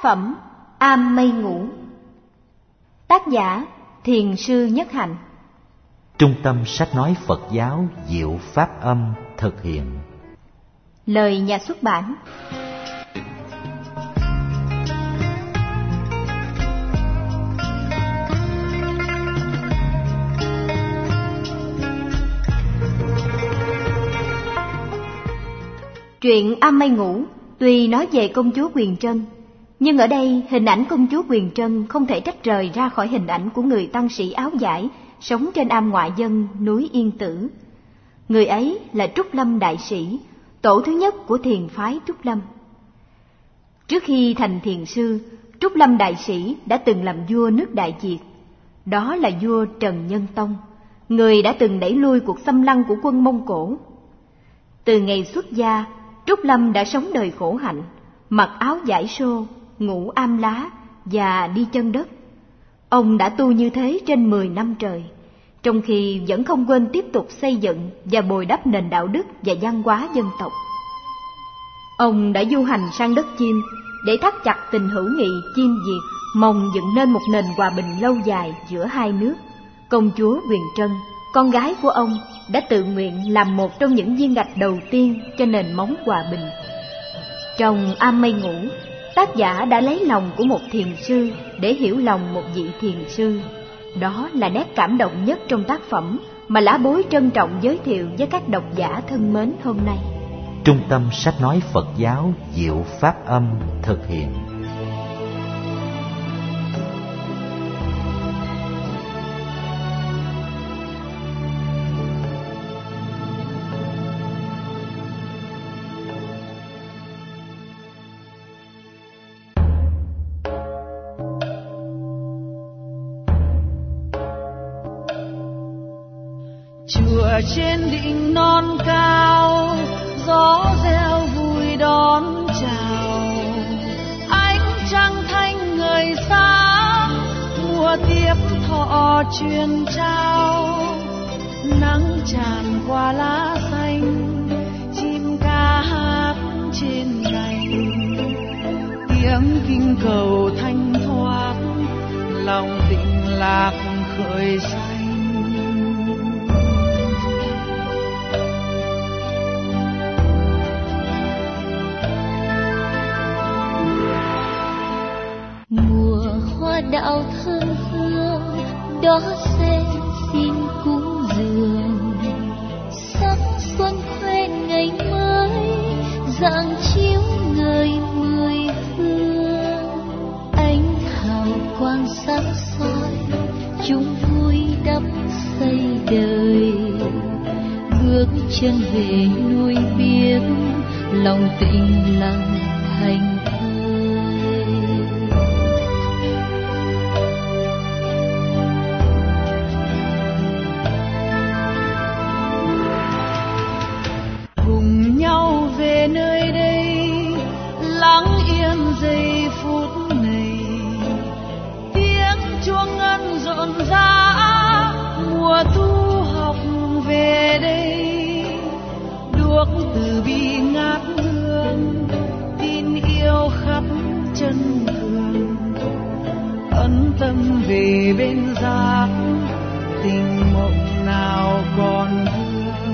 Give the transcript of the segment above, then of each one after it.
phẩm Am Mây Ngũ. Tác giả Thiền sư Nhất Hạnh. Trung tâm sách nói Phật giáo Diệu Pháp Âm thực hiện. Lời nhà xuất bản. Chuyện Am Mây Ngũ tuy nói về công chúa Quyền Trân, nhưng ở đây hình ảnh công chúa Quyền Trân không thể tách rời ra khỏi hình ảnh của người tăng sĩ áo vải sống trên am ngoại dân núi Yên Tử. Người ấy là Trúc Lâm Đại Sĩ, tổ thứ nhất của thiền phái Trúc Lâm. Trước khi thành thiền sư, Trúc Lâm Đại Sĩ đã từng làm vua nước Đại Việt. Đó là vua Trần Nhân Tông, người đã từng đẩy lui cuộc xâm lăng của quân Mông Cổ. Từ ngày xuất gia, Trúc Lâm đã sống đời khổ hạnh, mặc áo vải xô, ngủ am lá và đi chân đất. Ông đã tu như thế trên 10 năm trời, trong khi vẫn không quên tiếp tục xây dựng và bồi đắp nền đạo đức và văn hóa dân tộc. Ông đã du hành sang đất Chiêm để thắt chặt tình hữu nghị Chiêm Việt, mong dựng nên một nền hòa bình lâu dài giữa hai nước. Công chúa Quyền Trân, con gái của ông, đã tự nguyện làm một trong những viên gạch đầu tiên cho nền móng hòa bình. Trong Am Mây Ngũ, tác giả đã lấy lòng của một thiền sư để hiểu lòng một vị thiền sư. Đó là nét cảm động nhất trong tác phẩm mà Lã Bối trân trọng giới thiệu với các độc giả thân mến hôm nay. Trung tâm sách nói Phật giáo Diệu Pháp Âm thực hiện. Chùa trên đỉnh non cao, gió reo vui đón chào. Ánh trăng thanh ngời sáng, mùa tiếp thọ truyền trao. Nắng tràn qua lá xanh, chim ca hát trên cành. Tiếng kinh cầu thanh thoát, lòng tịnh lạc khởi sanh. Đạo thơm hương đó sẽ xin cúng dường, sắc xuân khoe ngày mới rạng chiếu ngời mười phương. Ánh hào quang sáng soi chúng vui đắp xây đời, bước chân về núi biếc lòng tĩnh lặng thành. Nơi đây lắng yên giây phút này, tiếng chuông ngân rộn rã, mùa thu học về đây. Đuốc từ bi ngát hương, tin yêu khắp chân thường, ấn tâm về bên giác, tình mộng nào còn vương.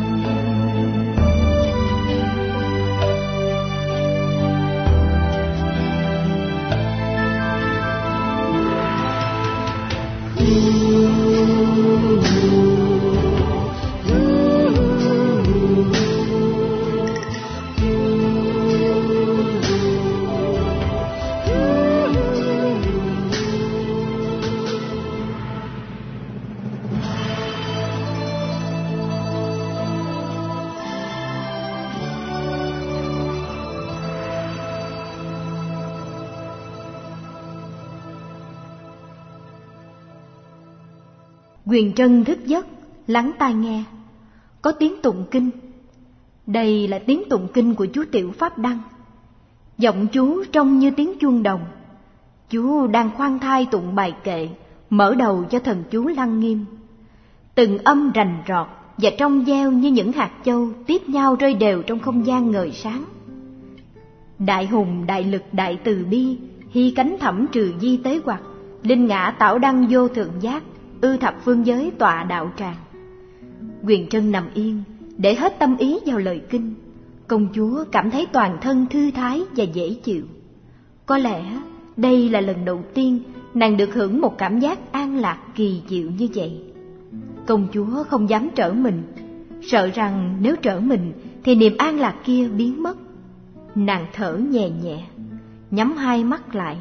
Quyền Trân thức giấc, lắng tai nghe. Có tiếng tụng kinh. Đây là tiếng tụng kinh của chú Tiểu Pháp Đăng. Giọng chú trông như tiếng chuông đồng. Chú đang khoan thai tụng bài kệ, mở đầu cho thần chú Lăng Nghiêm. Từng âm rành rọt và trong veo như những hạt châu tiếp nhau rơi đều trong không gian ngời sáng. Đại hùng đại lực đại từ bi hy cánh thẩm trừ di tế hoặc, linh ngã tảo đăng vô thượng giác, ư thập phương giới tọa đạo tràng. Huyền Trân nằm yên, để hết tâm ý vào lời kinh. Công chúa cảm thấy toàn thân thư thái và dễ chịu. Có lẽ đây là lần đầu tiên nàng được hưởng một cảm giác an lạc kỳ diệu như vậy. Công chúa không dám trở mình, sợ rằng nếu trở mình thì niềm an lạc kia biến mất. Nàng thở nhẹ nhẹ, nhắm hai mắt lại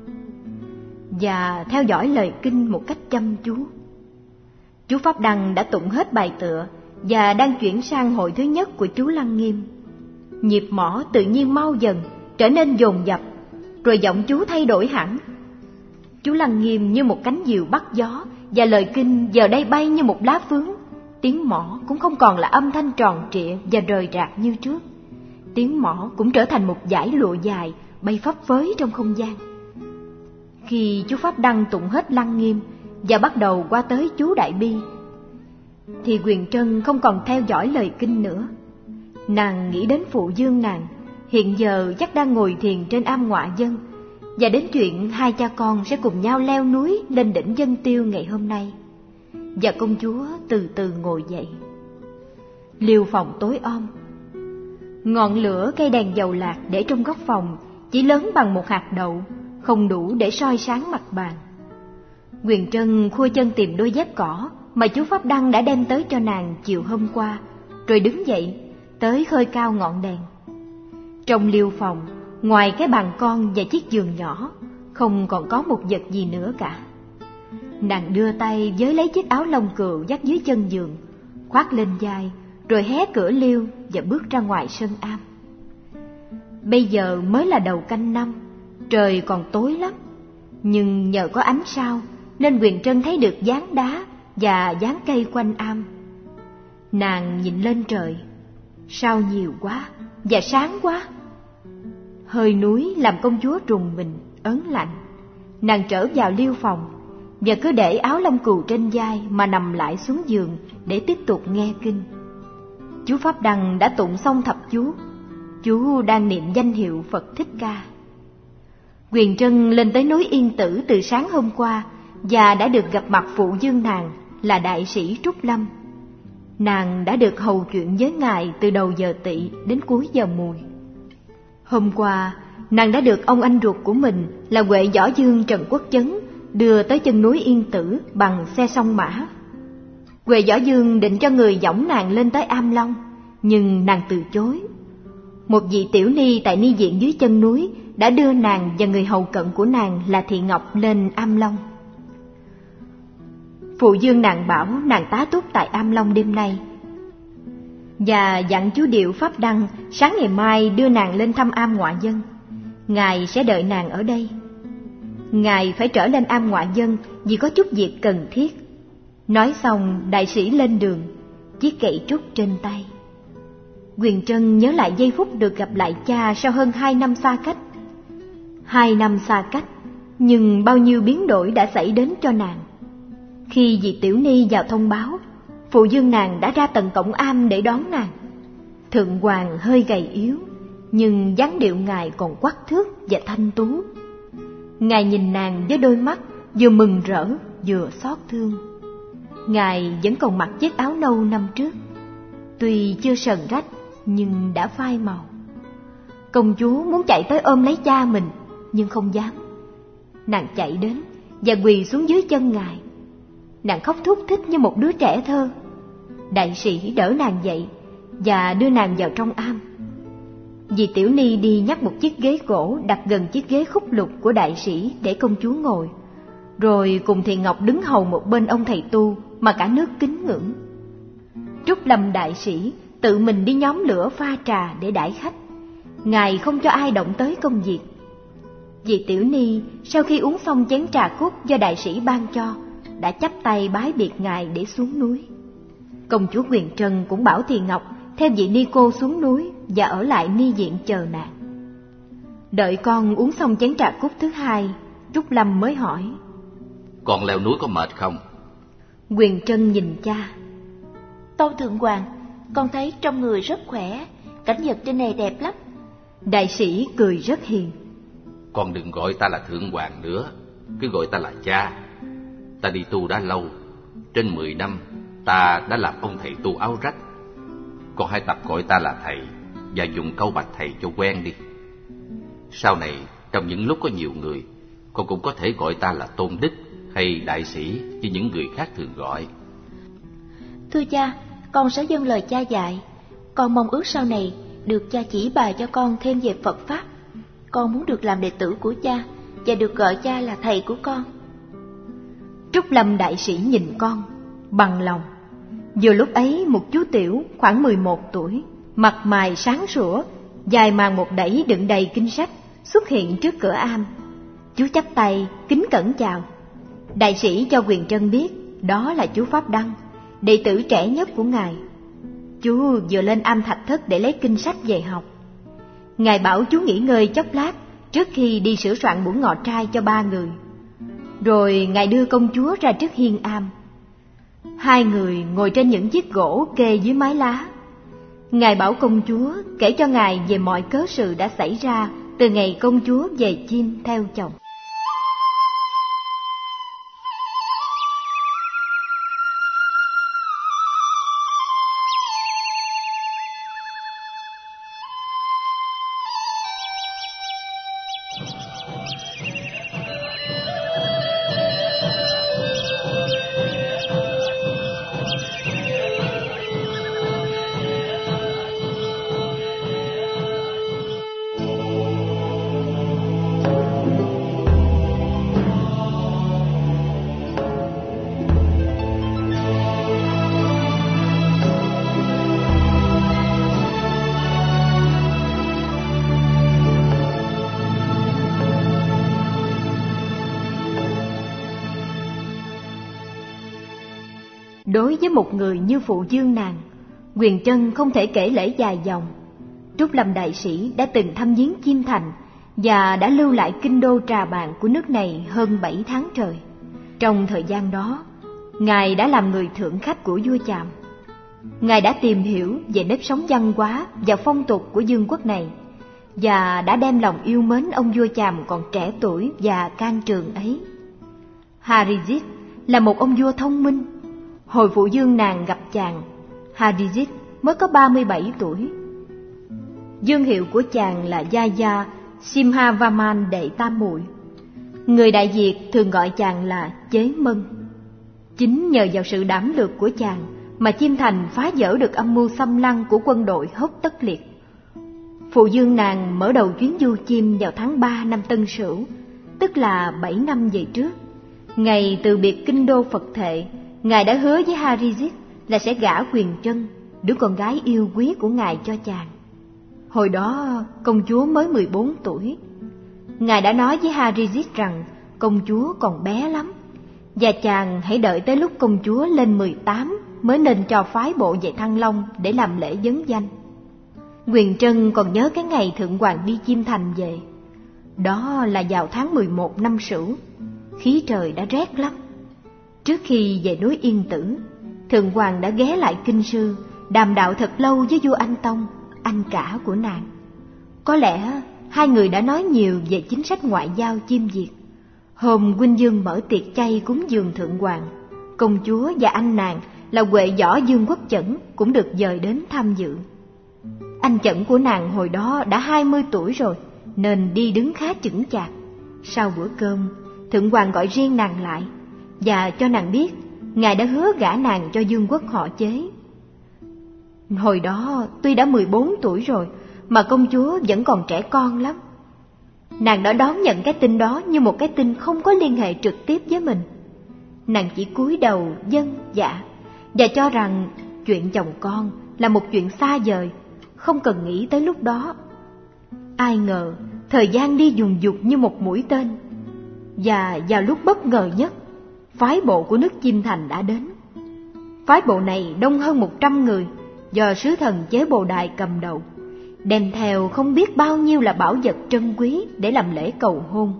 và theo dõi lời kinh một cách chăm chú. Chú Pháp Đăng đã tụng hết bài tựa và đang chuyển sang hội thứ nhất của chú Lăng Nghiêm. Nhịp mõ tự nhiên mau dần, trở nên dồn dập, rồi giọng chú thay đổi hẳn. Chú Lăng Nghiêm như một cánh diều bắt gió, và lời kinh giờ đây bay như một lá phướng. Tiếng mõ cũng không còn là âm thanh tròn trịa và rời rạc như trước. Tiếng mõ cũng trở thành một dải lụa dài bay phấp phới trong không gian. Khi chú Pháp Đăng tụng hết Lăng Nghiêm và bắt đầu qua tới chú Đại Bi, thì Huyền Trân không còn theo dõi lời kinh nữa. Nàng nghĩ đến phụ dương nàng, hiện giờ chắc đang ngồi thiền trên am Ngoại Dân, và đến chuyện hai cha con sẽ cùng nhau leo núi lên đỉnh Vân Tiêu ngày hôm nay. Và công chúa từ từ ngồi dậy. Liêu phòng tối om. Ngọn lửa cây đèn dầu lạc để trong góc phòng chỉ lớn bằng một hạt đậu, không đủ để soi sáng mặt bàn. Huyền Trân khua chân tìm đôi dép cỏ mà chú Pháp Đăng đã đem tới cho nàng chiều hôm qua, rồi đứng dậy tới khơi cao ngọn đèn. Trong liêu phòng, ngoài cái bàn con và chiếc giường nhỏ, không còn có một vật gì nữa cả. Nàng đưa tay với lấy chiếc áo lông cừu dắt dưới chân giường, khoác lên vai, rồi hé cửa liêu và bước ra ngoài sân am. Bây giờ mới là đầu canh năm, trời còn tối lắm, nhưng nhờ có ánh sao nên Huyền Trân thấy được dáng đá và dáng cây quanh am. Nàng nhìn lên trời, sao nhiều quá và sáng quá. Hơi núi làm công chúa rùng mình, ớn lạnh. Nàng trở vào liêu phòng và cứ để áo lông cừu trên vai mà nằm lại xuống giường để tiếp tục nghe kinh. Chú Pháp Đăng đã tụng xong thập chú. Chú đang niệm danh hiệu Phật Thích Ca. Huyền Trân lên tới núi Yên Tử từ sáng hôm qua và đã được gặp mặt phụ dương nàng là đại sĩ Trúc Lâm. Nàng đã được hầu chuyện với ngài từ đầu giờ tỵ đến cuối giờ mùi. Hôm qua, nàng đã được ông anh ruột của mình là Huệ Võ Dương Trần Quốc Chấn đưa tới chân núi Yên Tử bằng xe song mã. Huệ Võ Dương định cho người dõng nàng lên tới Am Long, nhưng nàng từ chối. Một vị tiểu ni tại ni viện dưới chân núi đã đưa nàng và người hầu cận của nàng là Thị Ngọc lên Am Long. Phụ dương nàng bảo nàng tá túc tại Am Long đêm nay, và dặn chú Điệu Pháp Đăng sáng ngày mai đưa nàng lên thăm Am Ngoại Dân. Ngài sẽ đợi nàng ở đây. Ngài phải trở lên Am Ngoại Dân vì có chút việc cần thiết. Nói xong, đại sĩ lên đường, chiếc gậy trúc trên tay. Huyền Trân nhớ lại giây phút được gặp lại cha sau hơn 2 năm xa cách. 2 năm xa cách, nhưng bao nhiêu biến đổi đã xảy đến cho nàng. Khi vị tiểu ni vào thông báo, phụ dương nàng đã ra tận cổng am để đón nàng. Thượng hoàng hơi gầy yếu, nhưng dáng điệu ngài còn quắc thước và thanh tú. Ngài nhìn nàng với đôi mắt vừa mừng rỡ vừa xót thương. Ngài vẫn còn mặc chiếc áo nâu năm trước, tuy chưa sờn rách nhưng đã phai màu. Công chúa muốn chạy tới ôm lấy cha mình, nhưng không dám. Nàng chạy đến và quỳ xuống dưới chân ngài. Nàng khóc thút thít như một đứa trẻ thơ. Đại sĩ đỡ nàng dậy và đưa nàng vào trong am. Dì tiểu ni đi nhắc một chiếc ghế gỗ đặt gần chiếc ghế khúc lục của đại sĩ để công chúa ngồi, rồi cùng Thị Ngọc đứng hầu một bên ông thầy tu mà cả nước kính ngưỡng. Trúc Lâm đại sĩ tự mình đi nhóm lửa pha trà để đãi khách. Ngài không cho ai động tới công việc. Dì tiểu ni sau khi uống xong chén trà cúc do đại sĩ ban cho, đã chắp tay bái biệt ngài để xuống núi. Công chúa Huyền Trân cũng bảo Thị Ngọc theo vị ni cô xuống núi và ở lại ni viện chờ nàng. Đợi con uống xong chén trà cúc thứ hai, Trúc Lâm mới hỏi: Con leo núi có mệt không? Huyền Trân nhìn cha. Tâu thượng hoàng, con thấy trong người rất khỏe, cảnh vật trên này đẹp lắm. Đại sĩ cười rất hiền. Con đừng gọi ta là thượng hoàng nữa, cứ gọi ta là cha. Ta đi tu đã lâu, trên 10 năm ta đã làm ông thầy tu áo rách. Con hãy tập gọi ta là thầy và dùng câu bạch thầy cho quen đi. Sau này trong những lúc có nhiều người, con cũng có thể gọi ta là tôn đức hay đại sĩ như những người khác thường gọi. Thưa cha, con sẽ dâng lời cha dạy. Con mong ước sau này được cha chỉ bài cho con thêm về Phật Pháp. Con muốn được làm đệ tử của cha và được gọi cha là thầy của con. Trúc Lâm đại sĩ nhìn con bằng lòng. Vừa lúc ấy một chú tiểu khoảng 11 tuổi, mặt mày sáng sủa, dài màn một đẩy đựng đầy kinh sách xuất hiện trước cửa am. Chú chắp tay kính cẩn chào. Đại sĩ cho Quyền Trân biết đó là chú Pháp Đăng, đệ tử trẻ nhất của ngài. Chú vừa lên am thạch thất để lấy kinh sách về học. Ngài bảo chú nghỉ ngơi chốc lát trước khi đi sửa soạn bữa ngọ trai cho 3 người. Rồi ngài đưa công chúa ra trước hiên am. Hai người ngồi trên những chiếc gỗ kê dưới mái lá. Ngài bảo công chúa kể cho ngài về mọi cớ sự đã xảy ra từ ngày công chúa về chim theo chồng. Đối với một người như phụ dương nàng, Quyền Trân không thể kể lể dài dòng. Trúc Lâm đại sĩ đã từng thăm viếng Chiêm Thành và đã lưu lại kinh đô Trà Bàng của nước này hơn 7 tháng trời. Trong thời gian đó, ngài đã làm người thượng khách của vua Chàm. Ngài đã tìm hiểu về nếp sống văn hóa và phong tục của vương quốc này và đã đem lòng yêu mến ông vua Chàm còn trẻ tuổi và can trường ấy. Harijit là một ông vua thông minh. Hồi phụ dương nàng gặp chàng, Harijit mới có 37 tuổi. Dương hiệu của chàng là Yaya Simhavaman đệ tam muội. Người Đại Việt thường gọi chàng là Chế Mân. Chính nhờ vào sự đảm lược của chàng mà Chiêm Thành phá vỡ được âm mưu xâm lăng của quân đội Hốt Tất Liệt. Phụ dương nàng mở đầu chuyến du Chiêm vào tháng 3 năm Tân Sửu, tức là 7 năm về trước. Ngày từ biệt kinh đô Phật Thệ, ngài đã hứa với Harijit là sẽ gả Quyền Trân, đứa con gái yêu quý của ngài, cho chàng. Hồi đó công chúa mới 14 tuổi. Ngài đã nói với Harijit rằng công chúa còn bé lắm, và chàng hãy đợi tới lúc công chúa lên 18 mới nên cho phái bộ về Thăng Long để làm lễ vấn danh. Quyền Trân còn nhớ cái ngày Thượng Hoàng đi Chiêm Thành về. Đó là vào tháng 11 năm Sửu, khí trời đã rét lắm. Trước khi về núi Yên Tử, Thượng Hoàng đã ghé lại kinh sư, đàm đạo thật lâu với vua Anh Tông, anh cả của nàng. Có lẽ hai người đã nói nhiều về chính sách ngoại giao Chiêm Việt. Hôm huynh dương mở tiệc chay cúng dường Thượng Hoàng, công chúa và anh nàng là Huệ Võ Dương Quốc Chẩn cũng được dời đến tham dự. Anh Chẩn của nàng hồi đó đã 20 tuổi rồi, nên đi đứng khá chững chạc. Sau bữa cơm, Thượng Hoàng gọi riêng nàng lại và cho nàng biết ngài đã hứa gả nàng cho Dương Quốc họ Chế. Hồi đó tuy đã 14 tuổi rồi mà công chúa vẫn còn trẻ con lắm. Nàng đã đón nhận cái tin đó như một cái tin không có liên hệ trực tiếp với mình. Nàng chỉ cúi đầu vâng dạ và cho rằng chuyện chồng con là một chuyện xa vời, không cần nghĩ tới lúc đó. Ai ngờ thời gian đi dùng dục như một mũi tên, và vào lúc bất ngờ nhất, phái bộ của nước Chiêm Thành đã đến. Phái bộ này đông hơn 100 người, do sứ thần Chế Bồ Đài cầm đầu, đem theo không biết bao nhiêu là bảo vật trân quý để làm lễ cầu hôn.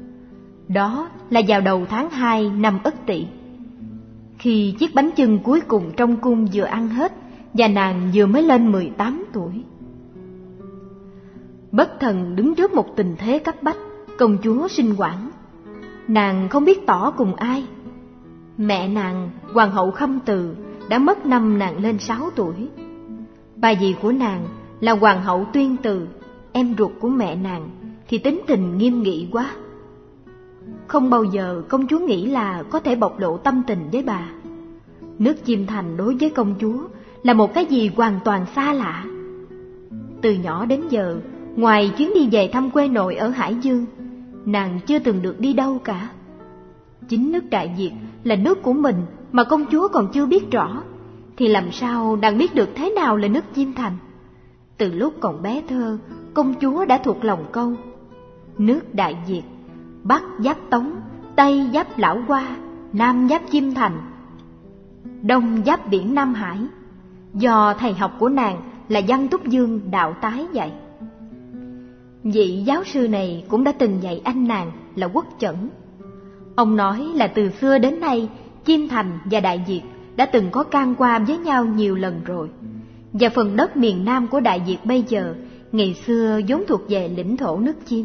Đó là vào đầu tháng 2 năm Ất Tỵ, khi chiếc bánh chưng cuối cùng trong cung vừa ăn hết và nàng vừa mới lên 18 tuổi. Bất thần đứng trước một tình thế cấp bách, Công chúa sinh hoảng, nàng không biết tỏ cùng ai. Mẹ nàng, hoàng hậu Khâm Từ, đã mất năm nàng lên 6 tuổi. Bà dì của nàng là hoàng hậu Tuyên Từ, em ruột của mẹ nàng, thì tính tình nghiêm nghị quá. Không bao giờ công chúa nghĩ là có thể bộc lộ tâm tình với bà. Nước Chiêm Thành đối với công chúa là một cái gì hoàn toàn xa lạ. Từ nhỏ đến giờ, ngoài chuyến đi về thăm quê nội ở Hải Dương, nàng chưa từng được đi đâu cả. Chính nước Đại Việt là nước của mình mà công chúa còn chưa biết rõ, thì làm sao nàng biết được thế nào là nước Chiêm Thành? Từ lúc còn bé thơ, công chúa đã thuộc lòng câu: nước Đại Việt, Bắc giáp Tống, Tây giáp Lão Hoa, Nam giáp Chiêm Thành, Đông giáp biển Nam Hải. Do thầy học của nàng là Văn Túc Dương đạo tái dạy. Vị giáo sư này cũng đã từng dạy anh nàng là Quốc Chẩn. Ông nói là từ xưa đến nay, Chiêm Thành và Đại Việt đã từng có can qua với nhau nhiều lần rồi. Và phần đất miền Nam của Đại Việt bây giờ, ngày xưa vốn thuộc về lĩnh thổ nước Chiêm.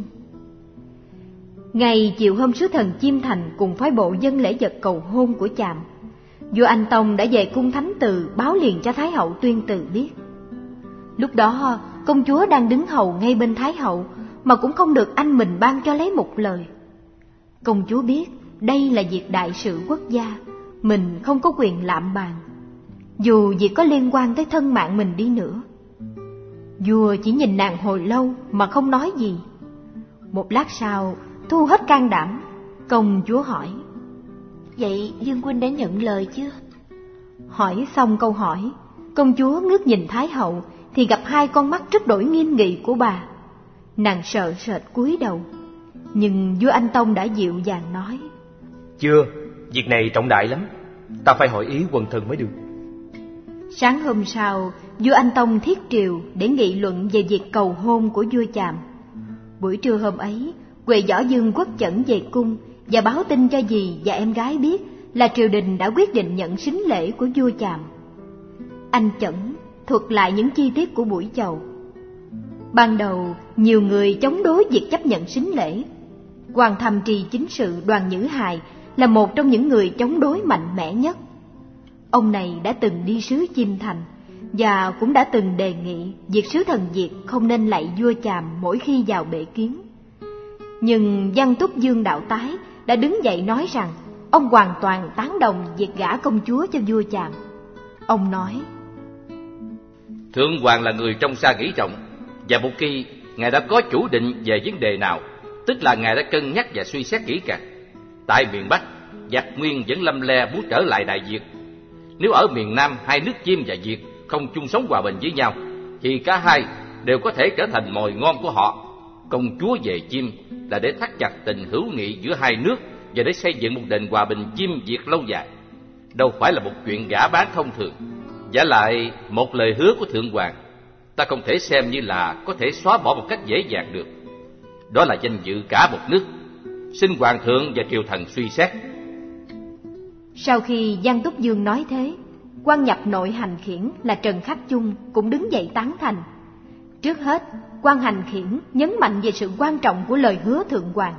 Ngày chiều hôm sứ thần Chiêm Thành cùng phái bộ dâng lễ vật cầu hôn của chàm, vua Anh Tông đã về cung Thánh Từ báo liền cho Thái hậu Tuyên Từ biết. Lúc đó công chúa đang đứng hầu ngay bên Thái hậu, mà cũng không được anh mình ban cho lấy một lời. Công chúa biết đây là việc đại sự quốc gia, mình không có quyền lạm bàn, dù việc có liên quan tới thân mạng mình đi nữa. Vua chỉ nhìn nàng hồi lâu mà không nói gì. Một lát sau, thu hết can đảm, công chúa hỏi: Vậy Dương huynh đã nhận lời chưa? Hỏi xong câu hỏi, công chúa ngước nhìn Thái hậu thì gặp hai con mắt rất đổi nghiêm nghị của bà. Nàng sợ sệt cúi đầu, nhưng vua Anh Tông đã dịu dàng nói: Chưa, việc này trọng đại lắm, ta phải hỏi ý quần thần mới được. Sáng hôm sau, vua Anh Tông thiết triều để nghị luận về việc cầu hôn của vua Chàm. Buổi trưa hôm ấy, Huệ Võ Dương Quốc Chẩn về cung và báo tin cho dì và em gái biết là triều đình đã quyết định nhận sính lễ của vua Chàm. Anh Chẩn thuật lại những chi tiết của buổi chầu. Ban đầu, nhiều người chống đối việc chấp nhận sính lễ. Hoàng Tham Trì chính sự Đoàn Nhữ Hài là một trong những người chống đối mạnh mẽ nhất. Ông này đã từng đi sứ Chiêm Thành và cũng đã từng đề nghị việc sứ thần Việt không nên lạy vua Chàm mỗi khi vào bệ kiến. Nhưng Văn Túc Dương đạo tái đã đứng dậy nói rằng ông hoàn toàn tán đồng việc gả công chúa cho vua Chàm. Ông nói: Thượng hoàng là người trong xa nghĩ trọng, và một khi ngài đã có chủ định về vấn đề nào, tức là ngài đã cân nhắc và suy xét kỹ càng. Tại miền Bắc, giặc Nguyên vẫn lăm le muốn trở lại Đại Việt. Nếu ở miền Nam hai nước Chiêm và Việt không chung sống hòa bình với nhau, thì cả hai đều có thể trở thành mồi ngon của họ. Công chúa về Chiêm là để thắt chặt tình hữu nghị giữa hai nước và để xây dựng một nền hòa bình Chiêm Việt lâu dài, đâu phải là một chuyện gả bán thông thường. Vả lại, một lời hứa của thượng hoàng ta không thể xem như là có thể xóa bỏ một cách dễ dàng được. Đó là danh dự cả một nước, xin hoàng thượng và triều thần suy xét. Sau khi Văn Túc Dương nói thế, quan nhập nội hành khiển là Trần Khắc Chung cũng đứng dậy tán thành. Trước hết, quan hành khiển nhấn mạnh về sự quan trọng của lời hứa thượng hoàng.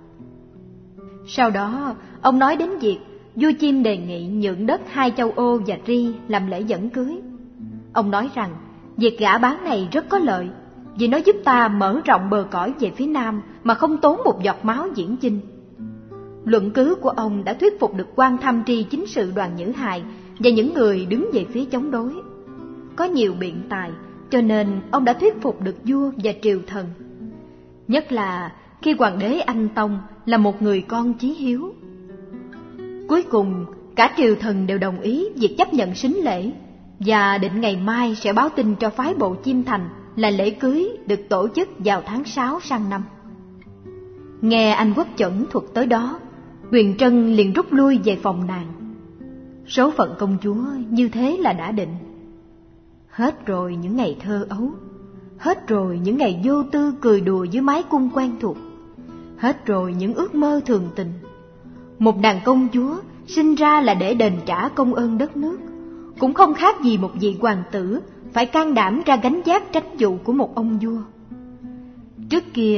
Sau đó, ông nói đến việc vua Chiêm đề nghị nhượng đất hai châu Ô và Ri làm lễ dẫn cưới. Ông nói rằng việc gả bán này rất có lợi, vì nó giúp ta mở rộng bờ cõi về phía Nam mà không tốn một giọt máu diễn chinh. Luận cứ của ông đã thuyết phục được quan tham tri chính sự Đoàn Nhữ Hài và những người đứng về phía chống đối. Có nhiều biện tài, cho nên ông đã thuyết phục được vua và triều thần. Nhất là khi hoàng đế Anh Tông là một người con chí hiếu. Cuối cùng, cả triều thần đều đồng ý việc chấp nhận sính lễ và định ngày mai sẽ báo tin cho phái bộ Chiêm Thành là lễ cưới được tổ chức vào tháng 6 sang năm. Nghe anh Quốc Chẩn thuật tới đó, Huyền Trân liền rút lui về phòng nàng. Số phận công chúa như thế là đã định. Hết rồi những ngày thơ ấu, hết rồi những ngày vô tư cười đùa dưới mái cung quen thuộc, hết rồi những ước mơ thường tình. Một nàng công chúa sinh ra là để đền trả công ơn đất nước, cũng không khác gì một vị hoàng tử phải can đảm ra gánh vác trách vụ của một ông vua. Trước kia,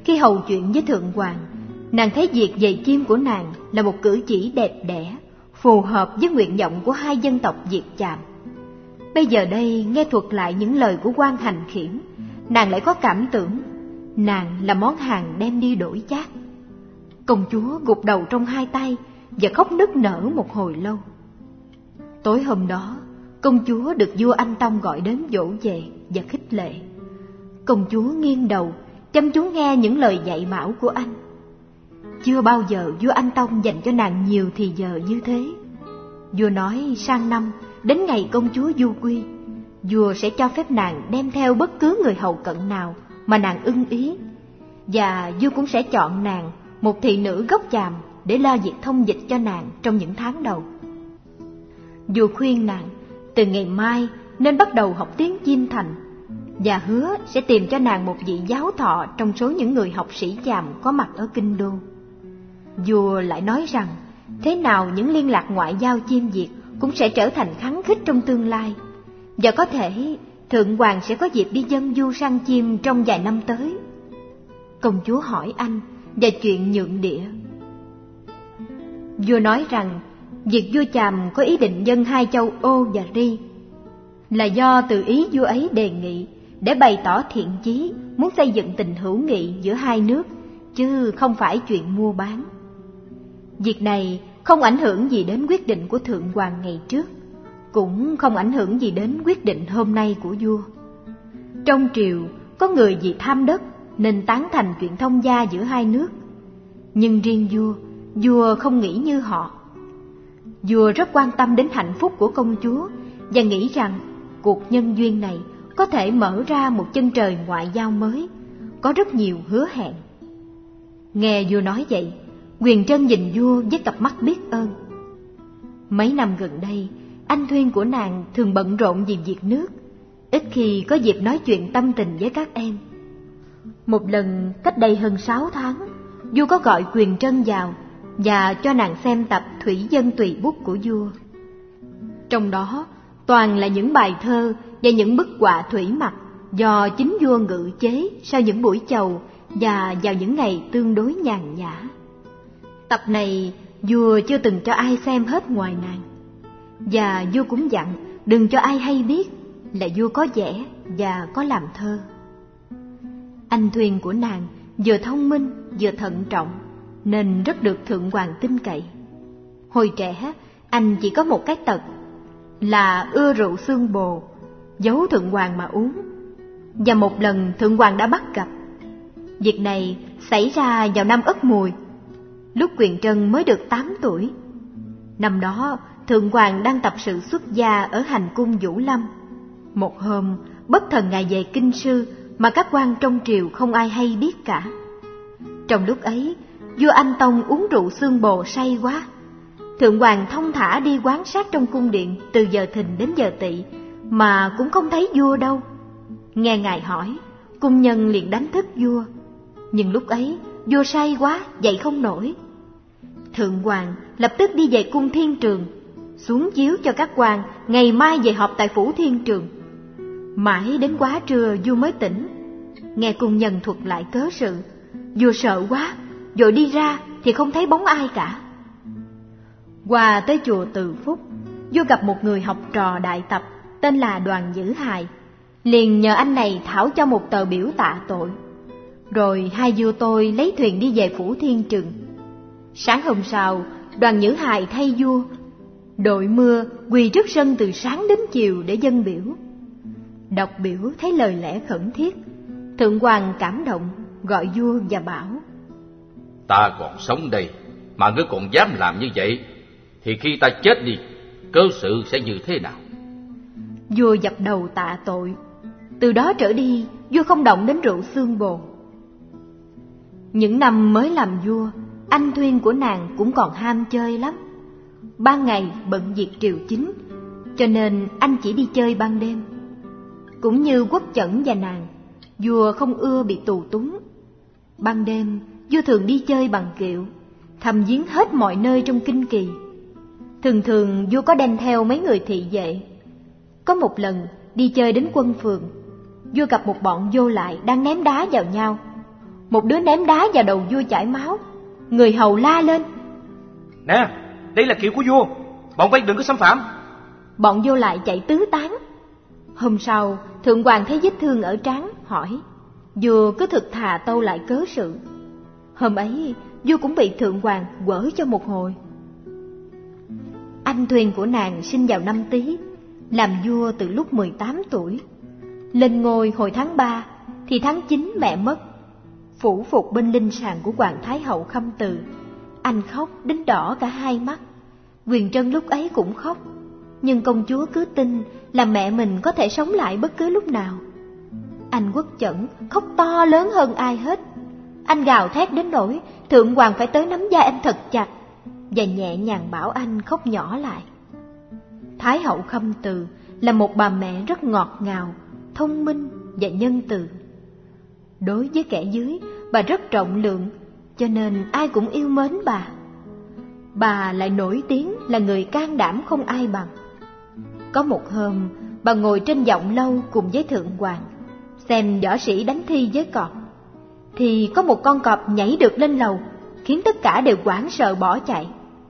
Khi hầu chuyện với thượng hoàng, nàng thấy việc dạy chim của nàng là một cử chỉ đẹp đẽ, phù hợp với nguyện vọng của hai dân tộc Việt Chàm. Bây giờ đây nghe thuật lại những lời của quan Hành Khiển, nàng lại có cảm tưởng nàng là món hàng đem đi đổi chác. Công chúa gục đầu trong hai tay và khóc nức nở một hồi lâu. Tối hôm đó, công chúa được vua Anh Tông gọi đến dỗ về và khích lệ. Công chúa nghiêng đầu, chăm chú nghe những lời dạy bảo của anh. Chưa bao giờ vua Anh Tông dành cho nàng nhiều thì giờ như thế. Vua nói sang năm, đến ngày công chúa du quy, vua sẽ cho phép nàng đem theo bất cứ người hầu cận nào mà nàng ưng ý, và vua cũng sẽ chọn nàng một thị nữ gốc Chàm để lo việc thông dịch cho nàng trong những tháng đầu. Vua khuyên nàng từ ngày mai nên bắt đầu học tiếng Chiêm Thành, và hứa sẽ tìm cho nàng một vị giáo thọ trong số những người học sĩ Chàm có mặt ở kinh đô. Vua lại nói rằng thế nào những liên lạc ngoại giao Chiêm Việt cũng sẽ trở thành khắng khích trong tương lai, và có thể thượng hoàng sẽ có dịp đi dâng du sang Chiêm trong vài năm tới. Công chúa hỏi anh về chuyện nhượng địa. Vua nói rằng việc vua Chàm có ý định dâng hai châu Ô và Ri là do từ ý vua ấy đề nghị để bày tỏ thiện chí muốn xây dựng tình hữu nghị giữa hai nước, chứ không phải chuyện mua bán. Việc này không ảnh hưởng gì đến quyết định của thượng hoàng ngày trước, cũng không ảnh hưởng gì đến quyết định hôm nay của vua. Trong triều có người vì tham đất nên tán thành chuyện thông gia giữa hai nước, nhưng riêng vua không nghĩ như họ. Vua rất quan tâm đến hạnh phúc của công chúa và nghĩ rằng cuộc nhân duyên này có thể mở ra một chân trời ngoại giao mới, có rất nhiều hứa hẹn. Nghe vua nói vậy, Quyền Trân nhìn vua với cặp mắt biết ơn. Mấy năm gần đây, anh Thuyên của nàng thường bận rộn vì việc nước, ít khi có dịp nói chuyện tâm tình với các em. Một lần cách đây hơn 6 tháng, vua có gọi Quyền Trân vào và cho nàng xem tập Thủy Dân Tùy Bút của vua. Trong đó toàn là những bài thơ và những bức họa thủy mặc do chính vua ngự chế sau những buổi chầu và vào những ngày tương đối nhàn nhã. Tập này vua chưa từng cho ai xem hết ngoài nàng, và vua cũng dặn đừng cho ai hay biết là vua có vẽ và có làm thơ. Anh Thuyên của nàng vừa thông minh vừa thận trọng nên rất được thượng hoàng tin cậy. Hồi trẻ anh chỉ có một cái tật là ưa rượu xương bồ, giấu thượng hoàng mà uống, và một lần thượng hoàng đã bắt gặp. Việc này xảy ra vào năm Ất Mùi, lúc Quyền Trân mới được 8 tuổi. Năm đó thượng hoàng đang tập sự xuất gia ở hành cung Vũ Lâm. Một hôm bất thần ngài về kinh sư mà các quan trong triều không ai hay biết cả. Trong lúc ấy, vua Anh Tông uống rượu xương bồ say quá. Thượng hoàng thông thả đi quan sát trong cung điện từ giờ thìn đến giờ tỵ mà cũng không thấy vua đâu. Nghe ngài hỏi, cung nhân liền đánh thức vua, nhưng lúc ấy vua say quá dậy không nổi. Thượng hoàng lập tức đi về cung Thiên Trường, xuống chiếu cho các quan ngày mai về họp tại phủ Thiên Trường. Mãi đến quá trưa vua mới tỉnh. Nghe cung nhân thuật lại cớ sự, vua sợ quá, vội đi ra thì không thấy bóng ai cả. Qua tới chùa Từ Phúc, vua gặp một người học trò đại tập tên là Đoàn Dữ Hài, liền nhờ anh này thảo cho một tờ biểu tạ tội. Rồi hai vua tôi lấy thuyền đi về phủ Thiên Trường. Sáng hôm sau, Đoàn Dữ Hài thay vua, đội mưa quỳ trước sân từ sáng đến chiều để dâng biểu. Đọc biểu thấy lời lẽ khẩn thiết, thượng hoàng cảm động, gọi vua và bảo: Ta còn sống đây mà ngươi còn dám làm như vậy, thì khi ta chết đi, cơ sự sẽ như thế nào? Vua dập đầu tạ tội. Từ đó trở đi, vua không động đến rượu xương bồ. Những năm mới làm vua, anh Thuyên của nàng cũng còn ham chơi lắm. Ban ngày bận việc triều chính, cho nên anh chỉ đi chơi ban đêm. Cũng như Quốc Chẩn và nàng, vua không ưa bị tù túng. Ban đêm, vua thường đi chơi bằng kiệu, thăm viếng hết mọi nơi trong kinh kỳ. Thường thường vua có đem theo mấy người thị vệ. Có một lần đi chơi đến Quân Phường, vua gặp một bọn vô lại đang ném đá vào nhau. Một đứa ném đá vào đầu vua chảy máu. Người hầu la lên: Nè, đây là kiệu của vua, bọn bay đừng có xâm phạm. Bọn vô lại chạy tứ tán. Hôm sau, thượng hoàng thấy vết thương ở trán, hỏi. Vua cứ thực thà tâu lại cớ sự. Hôm ấy, vua cũng bị thượng hoàng quở cho một hồi. Anh Thuyền của nàng sinh vào năm Tý, làm vua từ lúc 18 tuổi. Lên ngôi hồi tháng 3, thì tháng 9 mẹ mất. Phủ phục bên linh sàng của hoàng thái hậu Khâm Từ. Anh khóc đến đỏ cả hai mắt. Quyền Trân lúc ấy cũng khóc, nhưng công chúa cứ tin là mẹ mình có thể sống lại bất cứ lúc nào. Anh Quốc Chẩn khóc to lớn hơn ai hết. Anh gào thét đến nỗi thượng hoàng phải tới nắm vai anh thật chặt và nhẹ nhàng bảo anh khóc nhỏ lại. Thái hậu Khâm Từ là một bà mẹ rất ngọt ngào, thông minh và nhân từ. Đối với kẻ dưới, bà rất trọng lượng, cho nên ai cũng yêu mến bà. Bà lại nổi tiếng là người can đảm không ai bằng. Có một hôm, bà ngồi trên vọng lâu cùng với thượng hoàng, xem võ sĩ đánh thi với cọp. Thì có một con cọp nhảy được lên lầu, khiến tất cả đều hoảng sợ bỏ chạy.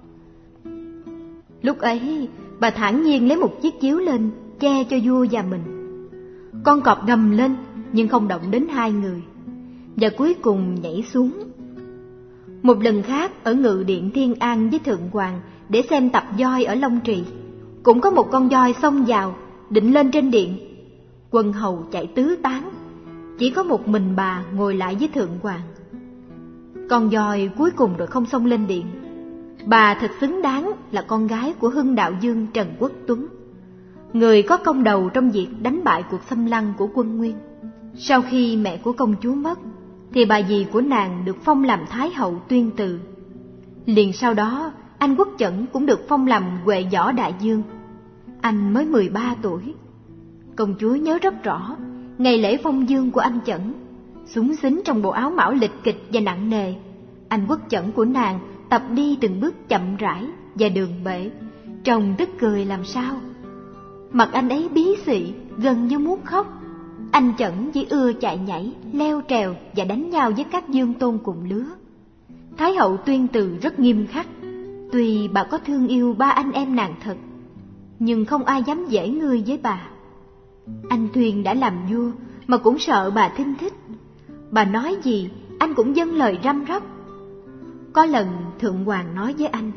Lúc ấy, bà thản nhiên lấy một chiếc chiếu lên, che cho vua và mình. Con cọp gầm lên, nhưng không động đến hai người, và cuối cùng nhảy xuống. Một lần khác, ở ngự điện Thiên An với thượng hoàng để xem tập voi ở Long Trì, cũng có một con voi xông vào, định lên trên điện. Quân hầu chạy tứ tán, chỉ có một mình bà ngồi lại với thượng hoàng. Con voi cuối cùng rồi không xông lên điện. Bà thật xứng đáng là con gái của Hưng Đạo Dương Trần Quốc Tuấn, người có công đầu trong việc đánh bại cuộc xâm lăng của quân Nguyên. Sau khi mẹ của công chúa mất, thì bà dì của nàng được phong làm Thái hậu Tuyên Từ. Liền sau đó, anh Quốc Chẩn cũng được phong làm Huệ Võ Đại Dương. Anh mới 13 tuổi. Công chúa nhớ rất rõ ngày lễ phong dương của anh Chẩn. Xúng xính trong bộ áo mão lịch kịch và nặng nề, anh Quốc Chẩn của nàng tập đi từng bước chậm rãi và đường bệ, trông tức cười làm sao. Mặt anh ấy bí xị, gần như muốn khóc. Anh Chẩn chỉ ưa chạy nhảy, leo trèo và đánh nhau với các dương tôn cùng lứa. Thái hậu Tuyên Từ rất nghiêm khắc. Tuy bà có thương yêu ba anh em nàng thật, nhưng không ai dám dễ ngươi với bà. Anh Thuyền đã làm vua mà cũng sợ bà thinh thích. Bà nói gì anh cũng dâng lời răm rắp. Có lần thượng hoàng nói với anh: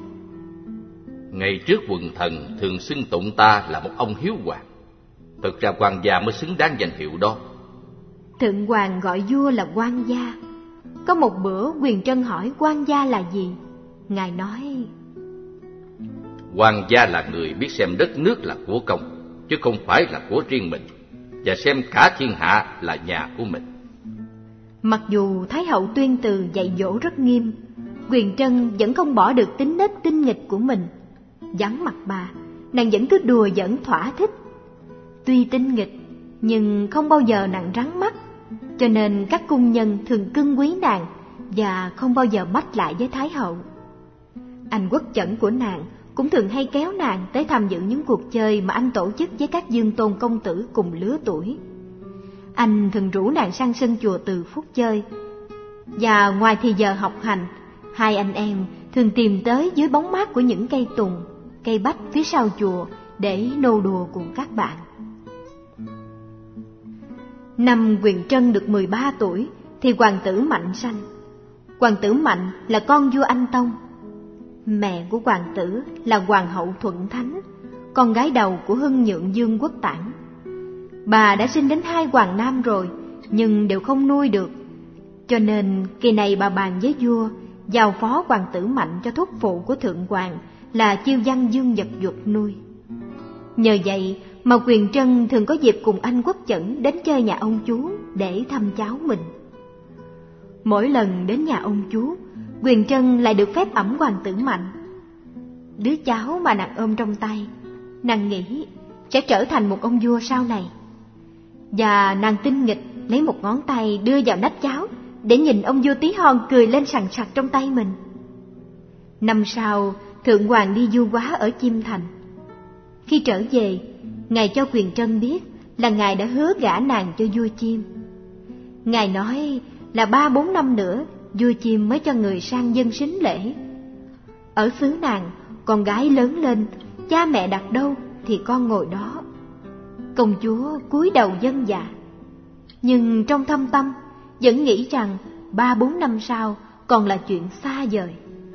Ngày trước quần thần thường xưng tụng ta là một ông hiếu hoàng. Thực ra quan gia mới xứng đáng danh hiệu đó. Thượng hoàng gọi vua là quan gia. Có một bữa Quyền Trân hỏi quan gia là gì. Ngài nói: Quan gia là người biết xem đất nước là của công, chứ không phải là của riêng mình, và xem cả thiên hạ là nhà của mình. Mặc dù Thái hậu Tuyên Từ dạy dỗ rất nghiêm, Quyền Trân vẫn không bỏ được tính nết tinh nghịch của mình. Vắng mặt bà, nàng vẫn cứ đùa giỡn thỏa thích. Tuy tinh nghịch, nhưng không bao giờ nàng rắn mắt, cho nên các cung nhân thường cưng quý nàng và không bao giờ mách lại với Thái hậu. Anh Quốc Chẩn của nàng cũng thường hay kéo nàng tới tham dự những cuộc chơi mà anh tổ chức với các dương tôn công tử cùng lứa tuổi. Anh thường rủ nàng sang sân chùa Từ Phúc chơi. Và ngoài thì giờ học hành, hai anh em thường tìm tới dưới bóng mát của những cây tùng, cây bách phía sau chùa để nô đùa cùng các bạn. Năm Quyền Trân được 13 tuổi thì hoàng tử Mạnh sanh. Hoàng tử Mạnh là con vua Anh Tông. Mẹ của hoàng tử là hoàng hậu Thuận Thánh, con gái đầu của Hưng Nhượng Dương Quốc Tản. Bà đã sinh đến 2 hoàng nam rồi, nhưng đều không nuôi được. Cho nên kỳ này bà bàn với vua, giao phó hoàng tử Mạnh cho thúc phụ của thượng hoàng là Chiêu Văn Dương Vật Duật nuôi. Nhờ vậy mà Quyền Trân thường có dịp cùng anh Quốc Chẩn đến chơi nhà ông chú để thăm cháu mình. Mỗi lần đến nhà ông chú, Quyền Trân lại được phép ẵm hoàng tử Mạnh. Đứa cháu mà nàng ôm trong tay, nàng nghĩ sẽ trở thành một ông vua sau này. Và nàng tinh nghịch lấy một ngón tay đưa vào nách cháu để nhìn ông vua tí hon cười lên sằng sặc trong tay mình. Năm sau, thượng hoàng đi du góa ở Chiêm Thành. Khi trở về, ngài cho Quyền Trân biết là ngài đã hứa gả nàng cho vua Chiêm. Ngài nói là 3-4 năm nữa vua Chim mới cho người sang dâng sính lễ. Ở xứ nàng, con gái lớn lên, cha mẹ đặt đâu thì con ngồi đó. Công chúa cúi đầu vâng dạ, nhưng trong thâm tâm vẫn nghĩ rằng 3-4 năm sau còn là chuyện xa vời.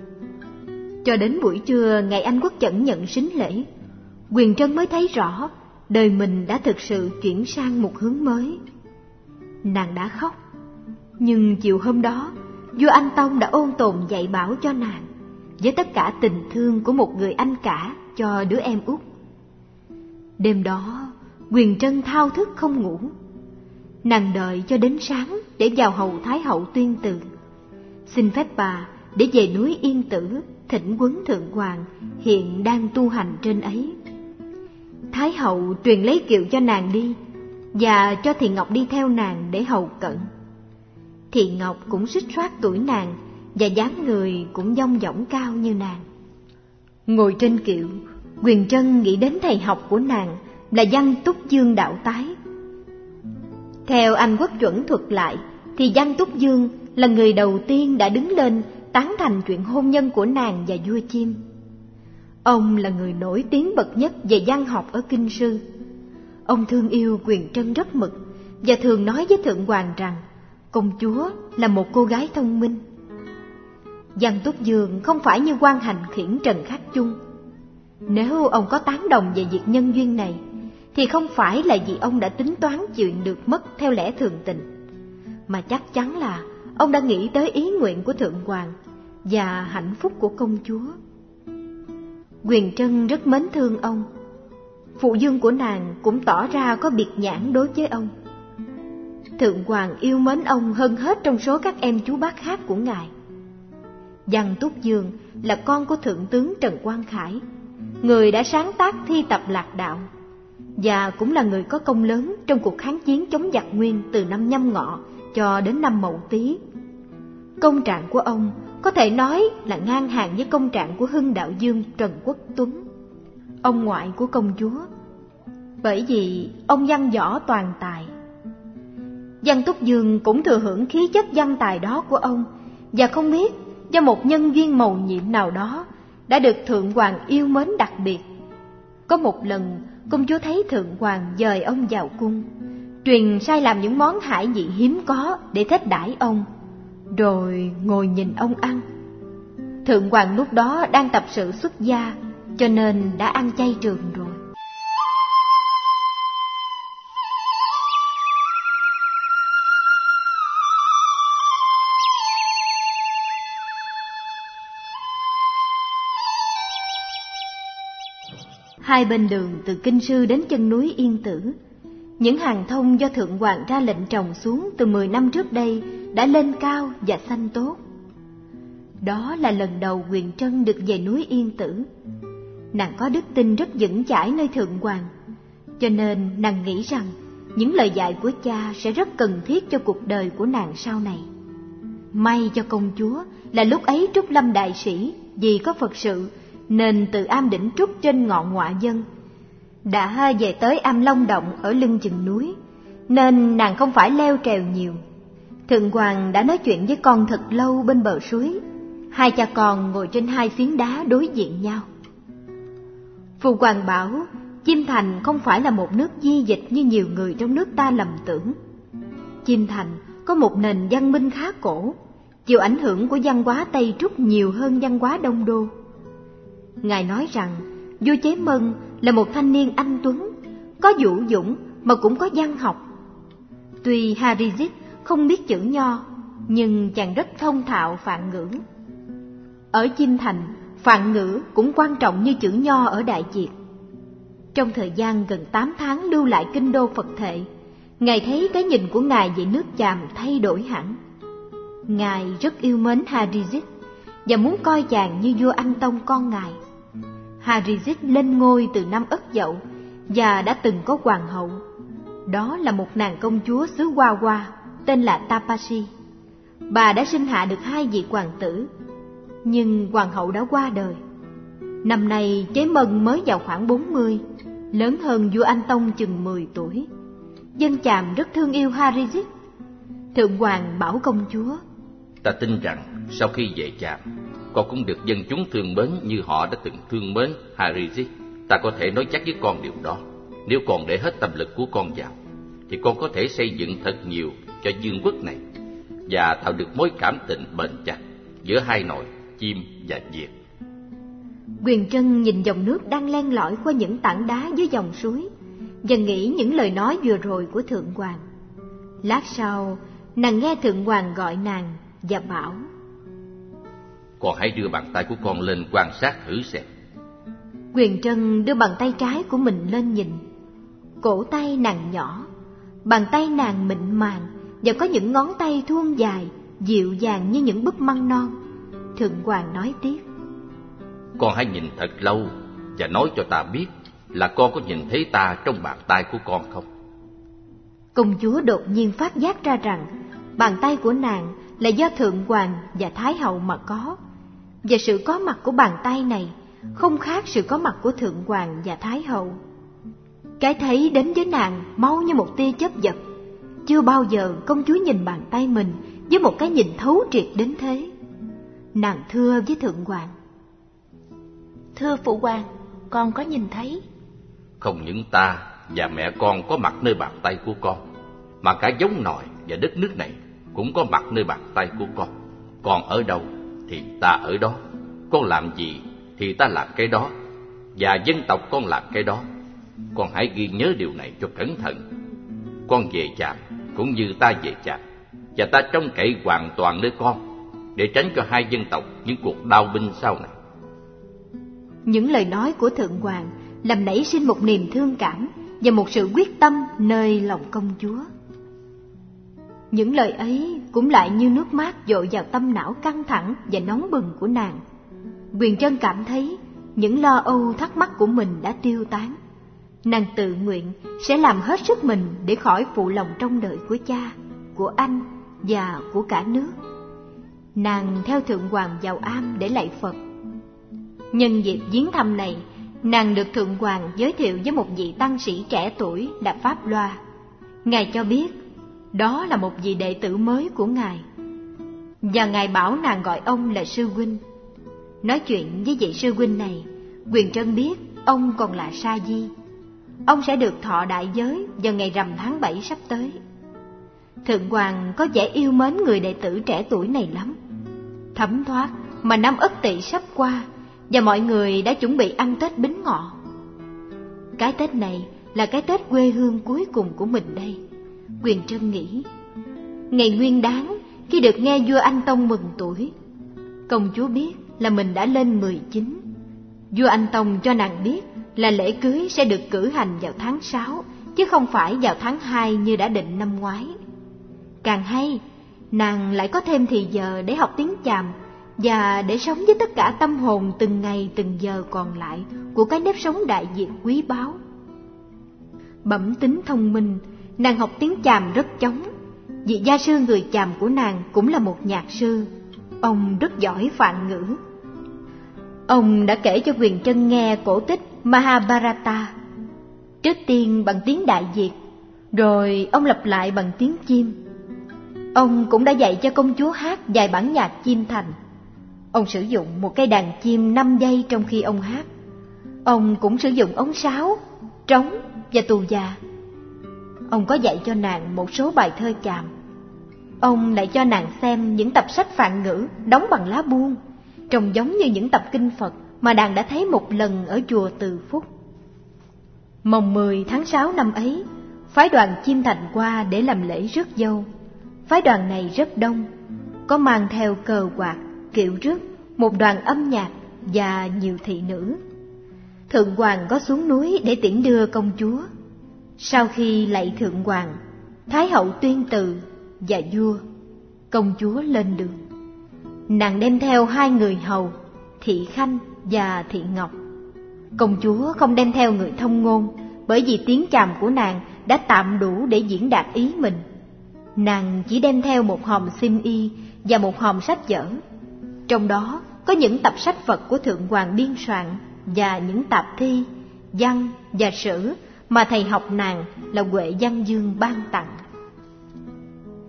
Cho đến buổi trưa ngày Anh Quốc Chẩn nhận sính lễ, Huyền Trân mới thấy rõ đời mình đã thực sự chuyển sang một hướng mới. Nàng đã khóc, nhưng chiều hôm đó vua Anh Tông đã ôn tồn dạy bảo cho nàng với tất cả tình thương của một người anh cả cho đứa em út. Đêm đó Huyền Trân thao thức không ngủ. Nàng đợi cho đến sáng để vào hầu Thái hậu tuyên từ, xin phép bà để về núi Yên Tử thỉnh huấn thượng hoàng hiện đang tu hành trên ấy. Thái hậu truyền lấy kiệu cho nàng đi và cho Thị Ngọc đi theo nàng để hầu cận. Thị Ngọc cũng xích soát tuổi nàng và dáng người cũng dong dỏng cao như nàng. Ngồi trên kiệu, Huyền Trân nghĩ đến thầy học của nàng là Văn Túc Dương đạo tái. Theo Anh Quốc Chuẩn thuật lại thì Văn Túc Dương là người đầu tiên đã đứng lên tán thành chuyện hôn nhân của nàng và vua Chim. Ông là người nổi tiếng bậc nhất về văn học ở Kinh Sư. Ông thương yêu Huyền Trân rất mực và thường nói với thượng hoàng rằng công chúa là một cô gái thông minh. Văn Túc Dương không phải như Quan Hành Khiển Trần Khắc Chung. Nếu ông có tán đồng về việc nhân duyên này thì không phải là vì ông đã tính toán chuyện được mất theo lẽ thường tình, mà chắc chắn là ông đã nghĩ tới ý nguyện của thượng hoàng và hạnh phúc của công chúa. Huyền Trân rất mến thương ông. Phụ dương của nàng cũng tỏ ra có biệt nhãn đối với ông. Thượng hoàng yêu mến ông hơn hết trong số các em chú bác khác của ngài. Văn Túc Dương là con của thượng tướng Trần Quang Khải, người đã sáng tác thi tập Lạc Đạo, và cũng là người có công lớn trong cuộc kháng chiến chống giặc Nguyên từ năm Nhâm Ngọ cho đến năm Mậu Tý. Công trạng của ông có thể nói là ngang hàng với công trạng của Hưng Đạo Dương Trần Quốc Tuấn, ông ngoại của công chúa, bởi vì ông văn võ toàn tài. Văn Túc Dương cũng thừa hưởng khí chất văn tài đó của ông, và không biết do một nhân duyên mầu nhiệm nào đó đã được thượng hoàng yêu mến đặc biệt. Có một lần công chúa thấy thượng hoàng dời ông vào cung, truyền sai làm những món hải vị hiếm có để thết đãi ông, rồi ngồi nhìn ông ăn. Thượng hoàng lúc đó đang tập sự xuất gia, cho nên đã ăn chay trường rồi. Hai bên đường từ Kinh Sư đến chân núi Yên Tử, những hàng thông do thượng hoàng ra lệnh trồng xuống từ 10 năm trước đây đã lên cao và xanh tốt. Đó là lần đầu Huyền Trân được về núi Yên Tử. Nàng có đức tin rất vững chãi nơi thượng hoàng, cho nên nàng nghĩ rằng những lời dạy của cha sẽ rất cần thiết cho cuộc đời của nàng sau này. May cho công chúa là lúc ấy Trúc Lâm đại sĩ vì có Phật sự nên từ Am Đỉnh Trúc trên ngọn Ngọa Dân đã về tới Am Long Động ở lưng chừng núi, nên nàng không phải leo trèo nhiều. Thượng hoàng đã nói chuyện với con thật lâu bên bờ suối. Hai cha con ngồi trên hai phiến đá đối diện nhau. Phụ hoàng bảo Chiêm Thành không phải là một nước di dịch như nhiều người trong nước ta lầm tưởng. Chiêm Thành có một nền văn minh khá cổ, chịu ảnh hưởng của văn hóa Tây Trúc nhiều hơn văn hóa Đông Đô. Ngài nói rằng vua Chế Mân là một thanh niên anh tuấn, có vũ dũng mà cũng có văn học. Tuy Harizit không biết chữ Nho, nhưng chàng rất thông thạo Phạn ngữ. Ở Chiêm Thành, Phạn ngữ cũng quan trọng như chữ Nho ở Đại Việt. Trong thời gian gần 8 tháng lưu lại kinh đô Phật Thệ, Ngài thấy cái nhìn của Ngài về nước Chàm thay đổi hẳn. Ngài rất yêu mến Harizit và muốn coi chàng như vua Anh Tông con Ngài. Harizit lên ngôi từ năm Ất Dậu và đã từng có hoàng hậu. Đó là một nàng công chúa xứ Hoa Hoa tên là Tapasi. Bà đã sinh hạ được 2 vị hoàng tử, nhưng hoàng hậu đã qua đời. Năm nay Chế Mân mới vào khoảng 40, lớn hơn vua Anh Tông chừng 10 tuổi. Dân Chàm rất thương yêu Harizit. Thượng hoàng bảo công chúa: Ta tin rằng sau khi về Chàm, con cũng được dân chúng thương mến như họ đã từng thương mến Harijit. Ta có thể nói chắc với con điều đó. Nếu con để hết tâm lực của con vào, thì con có thể xây dựng thật nhiều cho vương quốc này và tạo được mối cảm tình bền chặt giữa hai nội chim và Việt. Quyền Trân nhìn dòng nước đang len lỏi qua những tảng đá dưới dòng suối và nghĩ những lời nói vừa rồi của Thượng hoàng. Lát sau, nàng nghe Thượng hoàng gọi nàng và bảo: Con hãy đưa bàn tay của con lên quan sát thử xem. Quyền Trân đưa bàn tay trái của mình lên nhìn. Cổ tay nàng nhỏ, bàn tay nàng mịn màng và có những ngón tay thuôn dài, dịu dàng như những búp măng non. Thượng hoàng nói tiếp: Con hãy nhìn thật lâu và nói cho ta biết là con có nhìn thấy ta trong bàn tay của con không? Công chúa đột nhiên phát giác ra rằng bàn tay của nàng là do Thượng hoàng và Thái hậu mà có, và sự có mặt của bàn tay này không khác sự có mặt của Thượng hoàng và Thái hậu. Cái thấy đến với nàng mau như một tia chớp giật. Chưa bao giờ công chúa nhìn bàn tay mình với một cái nhìn thấu triệt đến thế. Nàng thưa với Thượng hoàng: Thưa phụ hoàng, con có nhìn thấy. Không những ta và mẹ con có mặt nơi bàn tay của con, mà cả giống nòi và đất nước này cũng có mặt nơi bàn tay của con. Con ở đâu thì ta ở đó, con làm gì thì ta làm cái đó, và dân tộc con làm cái đó. Con hãy ghi nhớ điều này cho cẩn thận. Con về Chàm cũng như ta về Chàm, và ta trông cậy hoàn toàn nơi con, để tránh cho hai dân tộc những cuộc đao binh sau này. Những lời nói của Thượng hoàng làm nảy sinh một niềm thương cảm và một sự quyết tâm nơi lòng công chúa. Những lời ấy cũng lại như nước mát dội vào tâm não căng thẳng và nóng bừng của nàng. Quyền Trân cảm thấy những lo âu thắc mắc của mình đã tiêu tán. Nàng tự nguyện sẽ làm hết sức mình để khỏi phụ lòng trông đợi của cha, của anh và của cả nước. Nàng theo Thượng hoàng vào am để lạy Phật. Nhân dịp viếng thăm này, nàng được Thượng hoàng giới thiệu với một vị tăng sĩ trẻ tuổi là Pháp Loa. Ngài cho biết đó là một vị đệ tử mới của Ngài, và Ngài bảo nàng gọi ông là sư huynh. Nói chuyện với vị sư huynh này, Quyền Trân biết ông còn là Sa Di. Ông sẽ được thọ đại giới vào ngày rằm tháng 7 sắp tới. Thượng hoàng có vẻ yêu mến người đệ tử trẻ tuổi này lắm. Thấm thoát mà năm Ất Tỵ sắp qua, và mọi người đã chuẩn bị ăn Tết Bính Ngọ. Cái Tết này là cái Tết quê hương cuối cùng của mình đây. Quyền Trân nghĩ, ngày Nguyên Đán khi được nghe vua Anh Tông mừng tuổi, công chúa biết là mình đã lên 19. Vua Anh Tông cho nàng biết là lễ cưới sẽ được cử hành vào tháng 6, chứ không phải vào tháng 2 như đã định năm ngoái. Càng hay, nàng lại có thêm thì giờ để học tiếng Chàm và để sống với tất cả tâm hồn từng ngày từng giờ còn lại của cái nếp sống Đại Việt quý báu. Bẩm tính thông minh, nàng học tiếng Chàm rất chóng. Vị gia sư người Chàm của nàng cũng là một nhạc sư. Ông rất giỏi Phạn ngữ. Ông đã kể cho Quyền Trân nghe cổ tích Mahabharata, trước tiên bằng tiếng Đại Việt, rồi ông lặp lại bằng tiếng chim. Ông cũng đã dạy cho công chúa hát vài bản nhạc chim thành. Ông sử dụng một cây đàn chim 5 dây trong khi ông hát. Ông cũng sử dụng ống sáo, trống và tù già. Ông có dạy cho nàng một số bài thơ Chàm. Ông lại cho nàng xem những tập sách Phạn ngữ đóng bằng lá buông, trông giống như những tập kinh Phật mà nàng đã thấy một lần ở chùa Từ Phúc. Mồng 10 tháng 6 năm ấy, phái đoàn chim thành qua để làm lễ rước dâu. Phái đoàn này rất đông, có mang theo cờ quạt, kiệu rước, một đoàn âm nhạc và nhiều thị nữ. Thượng hoàng có xuống núi để tiễn đưa công chúa. Sau khi lạy Thượng hoàng, Thái hậu tuyên từ và vua, công chúa lên đường. Nàng đem theo 2 người hầu, Thị Khanh và Thị Ngọc. Công chúa không đem theo người thông ngôn, bởi vì tiếng Chàm của nàng đã tạm đủ để diễn đạt ý mình. Nàng chỉ đem theo một hòm xiêm y và một hòm sách vở. Trong đó có những tập sách Phật của Thượng hoàng biên soạn và những tạp thi, văn và sử mà thầy học nàng là Huệ Văn Dương ban tặng.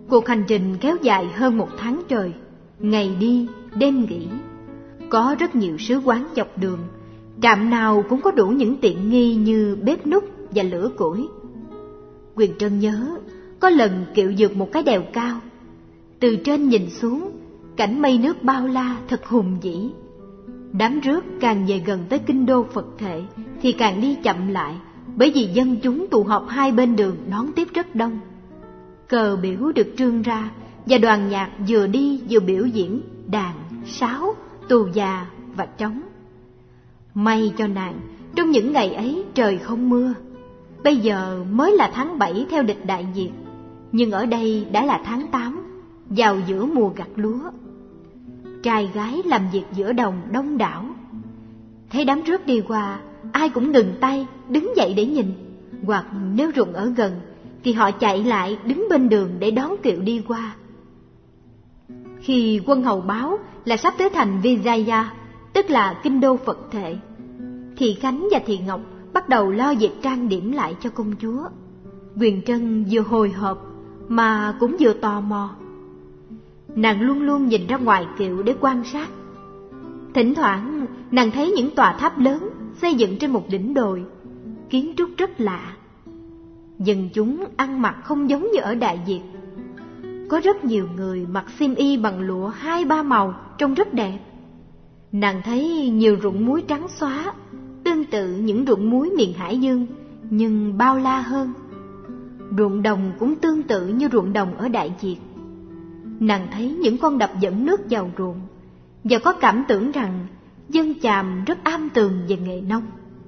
Cuộc hành trình kéo dài hơn 1 tháng trời, ngày đi, đêm nghỉ. Có rất nhiều sứ quán dọc đường, trạm nào cũng có đủ những tiện nghi như bếp núc và lửa củi. Quyền Trân nhớ, có lần Kiệu vượt một cái đèo cao. Từ trên nhìn xuống, cảnh mây nước bao la thật hùng vĩ. Đám rước càng về gần tới kinh đô Phật Thệ thì càng đi chậm lại, bởi vì dân chúng tụ họp hai bên đường đón tiếp rất đông. Cờ biểu được trương ra và đoàn nhạc vừa đi vừa biểu diễn đàn, sáo, tù già và trống. May cho nàng, trong những ngày ấy trời không mưa. Bây giờ mới là tháng 7 theo lịch Đại Việt, nhưng ở đây đã là tháng 8, vào giữa mùa gặt lúa. Trai gái làm việc giữa đồng đông đảo. Thấy đám rước đi qua, ai cũng ngừng tay, đứng dậy để nhìn, hoặc nếu ruộng ở gần thì họ chạy lại đứng bên đường để đón Kiệu đi qua. Khi quân hầu báo là sắp tới thành Vijaya, tức là kinh đô Phật Thệ, thì Khánh và Thị Ngọc bắt đầu lo việc trang điểm lại cho công chúa. Quyền Trân vừa hồi hộp mà cũng vừa tò mò. Nàng luôn luôn nhìn ra ngoài kiệu để quan sát. Thỉnh thoảng nàng thấy những tòa tháp lớn xây dựng trên một đỉnh đồi, kiến trúc rất lạ. Dân chúng ăn mặc không giống như ở Đại Việt. Có rất nhiều người mặc xiêm y bằng lụa 2-3 màu trông rất đẹp. Nàng thấy nhiều ruộng muối trắng xóa, tương tự những ruộng muối miền Hải Dương, nhưng bao la hơn. Ruộng đồng cũng tương tự như ruộng đồng ở Đại Việt. Nàng thấy những con đập dẫn nước vào ruộng, và có cảm tưởng rằng dân Chàm rất am tường về nghề nông.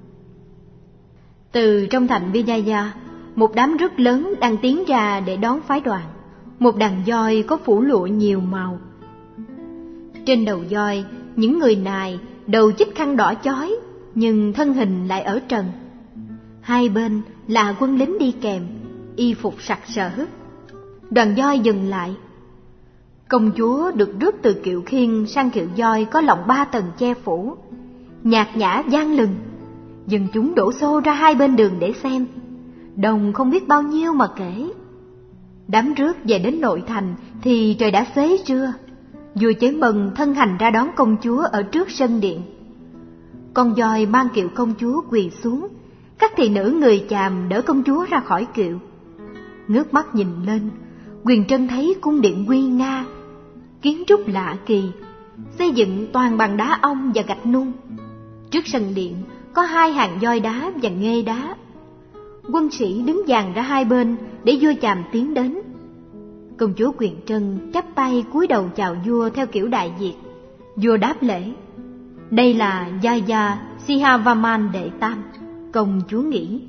Từ trong thành Vijaya, một đám rước lớn đang tiến ra để đón phái đoàn. Một đàn voi có phủ lụa nhiều màu. Trên đầu voi, những người nài đầu chích khăn đỏ chói, nhưng thân hình lại ở trần. Hai bên là quân lính đi kèm, y phục sặc sỡ. Đoàn voi dừng lại. Công chúa được rước từ kiệu khiên sang kiệu voi có lọng 3 tầng che phủ. Nhạc nhã vang lừng, dân chúng đổ xô ra hai bên đường để xem. Đông không biết bao nhiêu mà kể. Đám rước về đến nội thành thì trời đã xế trưa. Vua Chế Mần thân hành ra đón công chúa ở trước sân điện. Con voi mang kiệu công chúa quỳ xuống. Các thị nữ người Chàm đỡ công chúa ra khỏi kiệu. Ngước mắt nhìn lên, Quyền Trân thấy cung điện nguy nga, kiến trúc lạ kỳ, xây dựng toàn bằng đá ong và gạch nung. Trước sân điện có 2 hàng voi đá và nghê đá. Quân sĩ đứng dàn ra hai bên để vua Chàm tiến đến. Công chúa Quyền Trân chắp tay cúi đầu chào vua theo kiểu Đại Việt. Vua đáp lễ. Đây là Yaya Sihavarman đệ tam, công chúa nghĩ.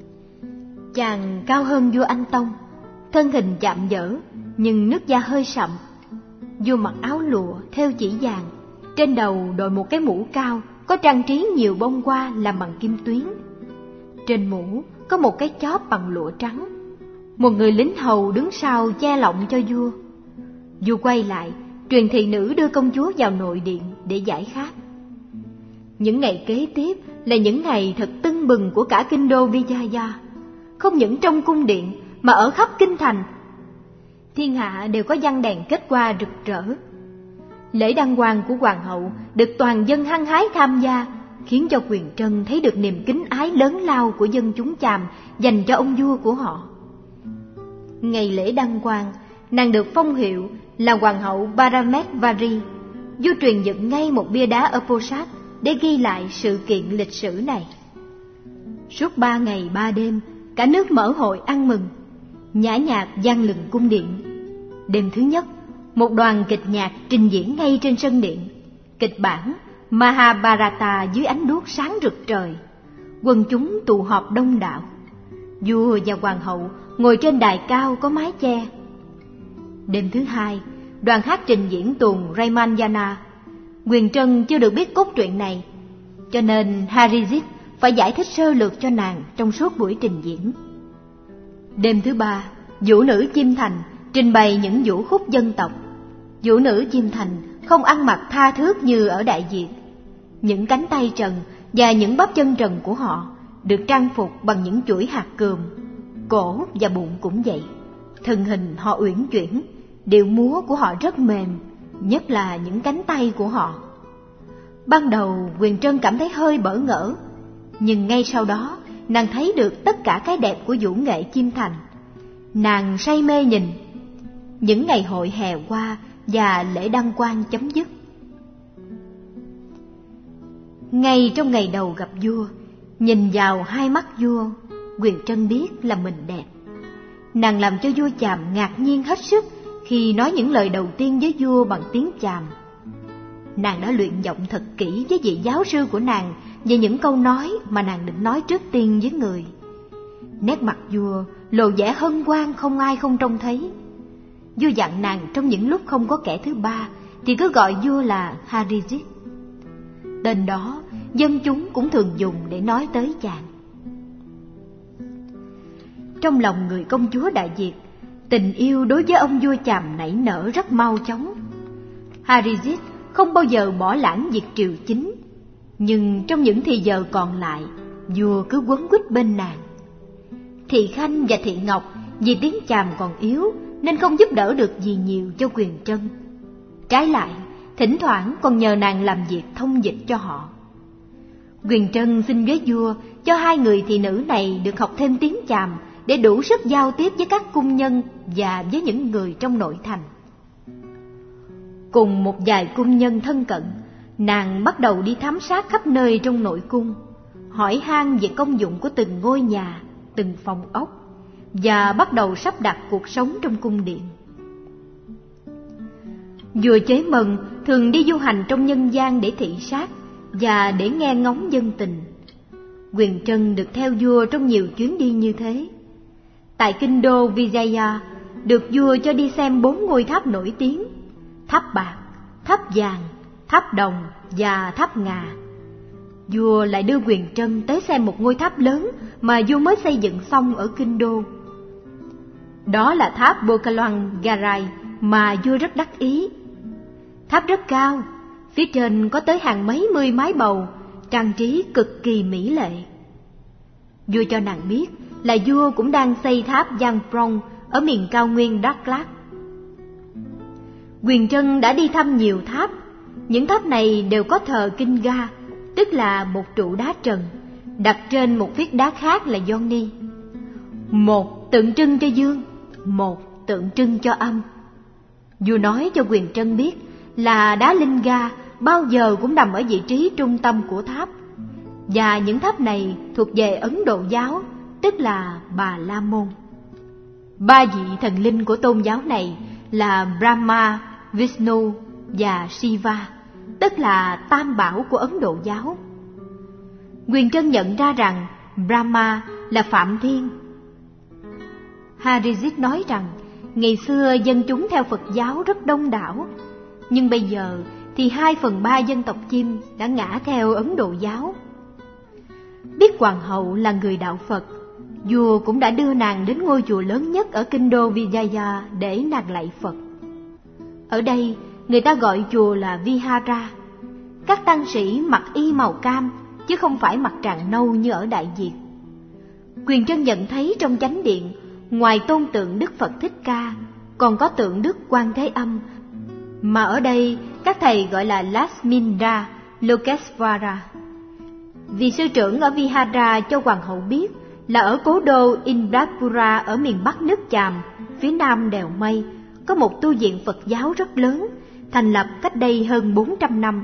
Chàng cao hơn vua Anh Tông, thân hình chạm dở, nhưng nước da hơi sậm. Vua mặc áo lụa thêu chỉ vàng, trên đầu đội một cái mũ cao có trang trí nhiều bông hoa làm bằng kim tuyến. Trên mũ có một cái chóp bằng lụa trắng. Một người lính hầu đứng sau che lọng cho vua. Vua quay lại, truyền thị nữ đưa công chúa vào nội điện để giải khát. Những ngày kế tiếp là những ngày thật tưng bừng của cả kinh đô Vijaya, không những trong cung điện mà ở khắp kinh thành. Thiên hạ đều có giăng đèn kết hoa rực rỡ. Lễ đăng quang của hoàng hậu được toàn dân hăng hái tham gia, khiến cho Quyền Trân thấy được niềm kính ái lớn lao của dân chúng Chàm dành cho ông vua của họ. Ngày lễ đăng quang, nàng được phong hiệu là hoàng hậu Paramesvari. Vua truyền dựng ngay một bia đá ở Posad để ghi lại sự kiện lịch sử này. Suốt 3 ngày 3 đêm, cả nước mở hội ăn mừng, nhã nhạc vang lừng cung điện. Đêm thứ nhất, một đoàn kịch nhạc trình diễn ngay trên sân điện. Kịch bản Mahabharata dưới ánh đuốc sáng rực trời. Quần chúng tụ họp đông đảo. Vua và hoàng hậu ngồi trên đài cao có mái che. Đêm thứ hai, đoàn hát trình diễn tuồng Ramayana. Quyền Trân chưa được biết cốt truyện này, cho nên Harijit phải giải thích sơ lược cho nàng trong suốt buổi trình diễn. Đêm thứ ba, vũ nữ Chiêm Thành trình bày những vũ khúc dân tộc. Vũ nữ Chiêm Thành không ăn mặc tha thướt như ở Đại Việt. Những cánh tay trần và những bắp chân trần của họ được trang phục bằng những chuỗi hạt cườm. Cổ và bụng cũng vậy. Thân hình họ uyển chuyển, điệu múa của họ rất mềm, nhất là những cánh tay của họ. Ban đầu Huyền Trân cảm thấy hơi bỡ ngỡ, nhưng ngay sau đó nàng thấy được tất cả cái đẹp của vũ nghệ chim thành. Nàng say mê nhìn. Những ngày hội hè qua và lễ đăng quang chấm dứt. Ngay trong ngày đầu gặp vua, nhìn vào hai mắt vua, Huyền Trân biết là mình đẹp. Nàng làm cho vua Chàm ngạc nhiên hết sức khi nói những lời đầu tiên với vua bằng tiếng Chàm. Nàng đã luyện giọng thật kỹ với vị giáo sư của nàng về những câu nói mà nàng định nói trước tiên với người. Nét mặt vua lộ vẻ hân hoan không ai không trông thấy. Vua dặn nàng trong những lúc không có kẻ thứ ba thì cứ gọi vua là Harijit. Tên đó dân chúng cũng thường dùng để nói tới chàng. Trong lòng người công chúa Đại Việt, tình yêu đối với ông vua Chàm nảy nở rất mau chóng. Harijit không bao giờ bỏ lãng việc triều chính, nhưng trong những thì giờ còn lại, vua cứ quấn quýt bên nàng. Thị Khanh và Thị Ngọc vì tiếng Chàm còn yếu nên không giúp đỡ được gì nhiều cho Huyền Trân. Trái lại, thỉnh thoảng còn nhờ nàng làm việc thông dịch cho họ. Huyền Trân xin với vua cho hai người thị nữ này được học thêm tiếng Chàm để đủ sức giao tiếp với các cung nhân và với những người trong nội thành. Cùng một vài cung nhân thân cận, nàng bắt đầu đi thám sát khắp nơi trong nội cung, hỏi han về công dụng của từng ngôi nhà, từng phòng ốc, và bắt đầu sắp đặt cuộc sống trong cung điện. Vua Chế Mần thường đi du hành trong nhân gian để thị sát và để nghe ngóng dân tình. Huyền Trân được theo vua trong nhiều chuyến đi như thế. Tại kinh đô Vijaya, được vua cho đi xem 4 ngôi tháp nổi tiếng: tháp bạc, tháp vàng, tháp đồng và tháp ngà. Vua lại đưa Huyền Trân tới xem một ngôi tháp lớn mà vua mới xây dựng xong ở kinh đô. Đó là tháp Bokaloan Garai mà vua rất đắc ý. Tháp rất cao, phía trên có tới hàng mấy mươi mái bầu, trang trí cực kỳ mỹ lệ. Vua cho nàng biết là vua cũng đang xây tháp Giang Prong ở miền cao nguyên Đắk Lắk. Huyền Trân đã đi thăm nhiều tháp. Những tháp này đều có thờ Kinga, tức là một trụ đá trần, đặt trên một phiết đá khác là Yoni. Một tượng trưng cho dương, một tượng trưng cho âm. Vua nói cho Huyền Trân biết là đá Linga bao giờ cũng nằm ở vị trí trung tâm của tháp, và những tháp này thuộc về Ấn Độ giáo, tức là Bà La Môn. 3 vị thần linh của tôn giáo này là Brahma, Vishnu và Shiva, tức là tam bảo của Ấn Độ giáo. Huyền Trân nhận ra rằng Brahma là Phạm Thiên. Harijit nói rằng ngày xưa dân chúng theo Phật giáo rất đông đảo, nhưng bây giờ thì 2/3 dân tộc chim đã ngã theo Ấn Độ giáo. Biết hoàng hậu là người đạo Phật, vua cũng đã đưa nàng đến ngôi chùa lớn nhất ở kinh đô Vijaya để nàng lạy Phật. Ở đây người ta gọi chùa là Vihara. Các tăng sĩ mặc y màu cam chứ không phải mặc tràng nâu như ở Đại Việt. Huyền Trân nhận thấy trong chánh điện, ngoài tôn tượng Đức Phật Thích Ca, còn có tượng Đức Quan Thế Âm, mà ở đây các thầy gọi là Lasmindra Lokesvara. Vị sư trưởng ở Vihara cho hoàng hậu biết là ở cố đô Indrapura ở miền bắc nước Chàm, phía nam đèo Mây, có một tu viện Phật giáo rất lớn, thành lập cách đây hơn 400 năm.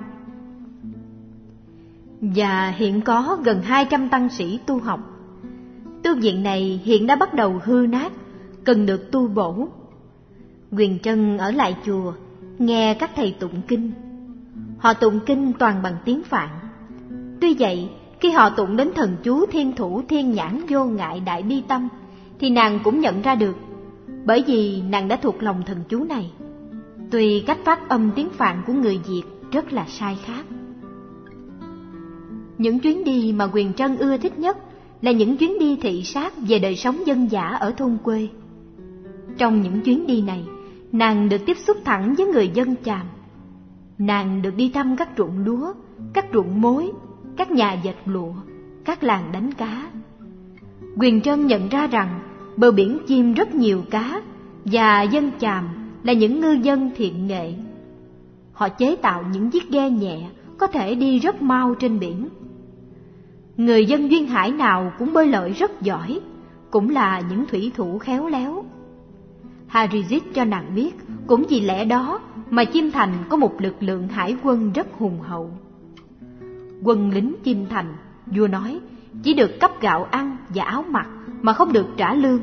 Và hiện có gần 200 tăng sĩ tu học. Tu viện này hiện đã bắt đầu hư nát, cần được tu bổ. Huyền Trân ở lại chùa, nghe các thầy tụng kinh. Họ tụng kinh toàn bằng tiếng Phạn. Tuy vậy, khi họ tụng đến thần chú Thiên Thủ Thiên Nhãn Vô Ngại Đại Bi Tâm, thì nàng cũng nhận ra được, bởi vì nàng đã thuộc lòng thần chú này. Tuy cách phát âm tiếng Phạn của người Việt rất là sai khác. Những chuyến đi mà Huyền Trân ưa thích nhất là những chuyến đi thị sát về đời sống dân dã ở thôn quê. Trong những chuyến đi này, nàng được tiếp xúc thẳng với người dân Chàm. Nàng được đi thăm các ruộng lúa, các ruộng muối, các nhà dệt lụa, các làng đánh cá. Huyền Trân nhận ra rằng bờ biển chim rất nhiều cá, và dân Chàm là những ngư dân thiện nghệ. Họ chế tạo những chiếc ghe nhẹ có thể đi rất mau trên biển. Người dân duyên hải nào cũng bơi lội rất giỏi, cũng là những thủy thủ khéo léo. Harizit cho nàng biết, cũng vì lẽ đó mà Chiêm Thành có một lực lượng hải quân rất hùng hậu. Quân lính Chiêm Thành, vua nói, chỉ được cấp gạo ăn và áo mặc mà không được trả lương.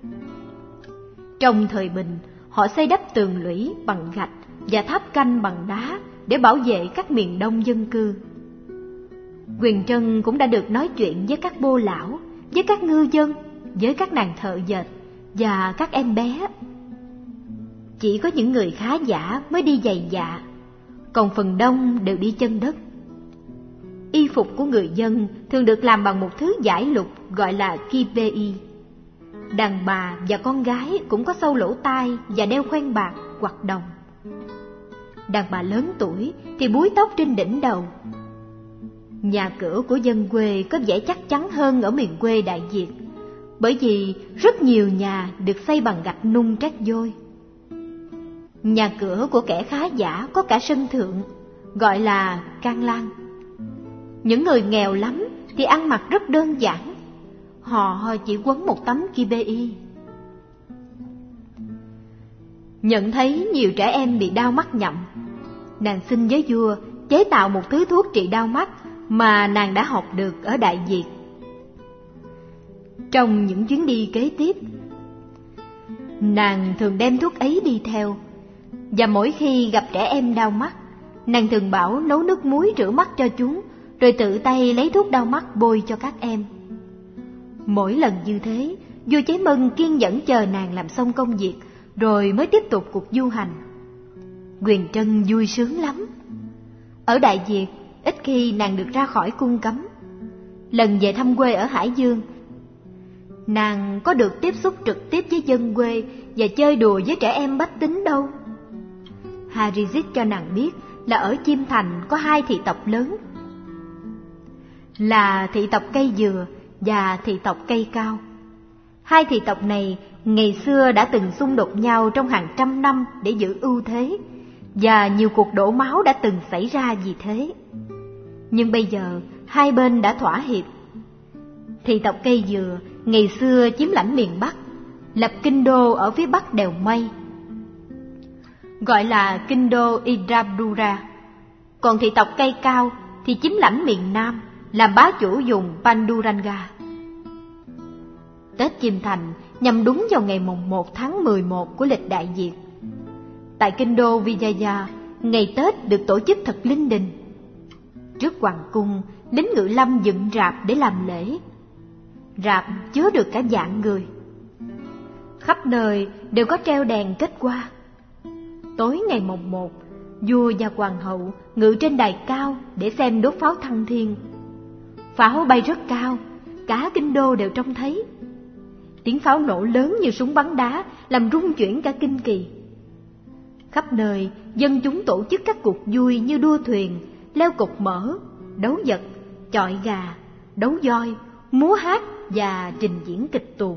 Trong thời bình, họ xây đắp tường lũy bằng gạch và tháp canh bằng đá để bảo vệ các miền đông dân cư. Quyền Trân cũng đã được nói chuyện với các bô lão, với các ngư dân, với các nàng thợ dệt và các em bé. Chỉ có những người khá giả mới đi giày dạ, còn phần đông đều đi chân đất. Y phục của người dân thường được làm bằng một thứ vải lục gọi là kipei. Đàn bà và con gái cũng có sâu lỗ tai và đeo khoen bạc hoặc đồng. Đàn bà lớn tuổi thì búi tóc trên đỉnh đầu. Nhà cửa của dân quê có vẻ chắc chắn hơn ở miền quê Đại Việt, bởi vì rất nhiều nhà được xây bằng gạch nung trát vôi. Nhà cửa của kẻ khá giả có cả sân thượng, gọi là can lan. Những người nghèo lắm thì ăn mặc rất đơn giản, họ chỉ quấn một tấm kipei. Nhận thấy nhiều trẻ em bị đau mắt nhậm, nàng xin với vua chế tạo một thứ thuốc trị đau mắt mà nàng đã học được ở Đại Việt. Trong những chuyến đi kế tiếp, nàng thường đem thuốc ấy đi theo, và mỗi khi gặp trẻ em đau mắt, nàng thường bảo nấu nước muối rửa mắt cho chúng, rồi tự tay lấy thuốc đau mắt bôi cho các em. Mỗi lần như thế, vua Cháy Mân kiên nhẫn chờ nàng làm xong công việc, rồi mới tiếp tục cuộc du hành. Quyền Trân vui sướng lắm. Ở Đại Việt, ít khi nàng được ra khỏi cung cấm. Lần về thăm quê ở Hải Dương, nàng có được tiếp xúc trực tiếp với dân quê và chơi đùa với trẻ em bách tính đâu. Harizit cho nàng biết là ở Chiêm Thành có hai thị tộc lớn, là thị tộc cây dừa và thị tộc cây cao. Hai thị tộc này ngày xưa đã từng xung đột nhau trong hàng trăm năm để giữ ưu thế, và nhiều cuộc đổ máu đã từng xảy ra vì thế. Nhưng bây giờ hai bên đã thỏa hiệp. Thị tộc cây dừa ngày xưa chiếm lãnh miền Bắc, lập kinh đô ở phía bắc đèo Mây, gọi là kinh đô Indrapura. Còn thị tộc cây cao thì chiếm lãnh miền Nam, làm bá chủ vùng Panduranga. Tết Chiêm Thành nhằm đúng vào ngày mùng 1 tháng 11 của lịch Đại Việt. Tại kinh đô Vijaya, ngày Tết được tổ chức thật linh đình. Trước hoàng cung, lính ngự lâm dựng rạp để làm lễ. Rạp chứa được cả vạn người. Khắp nơi đều có treo đèn kết hoa. Tối ngày mùng 1, vua và hoàng hậu ngự trên đài cao để xem đốt pháo thăng thiên. Pháo bay rất cao, cả kinh đô đều trông thấy. Tiếng pháo nổ lớn như súng bắn đá, làm rung chuyển cả kinh kỳ. Khắp nơi, dân chúng tổ chức các cuộc vui như đua thuyền, leo cột mỡ, đấu vật, chọi gà, đấu voi, múa hát và trình diễn kịch tuồng.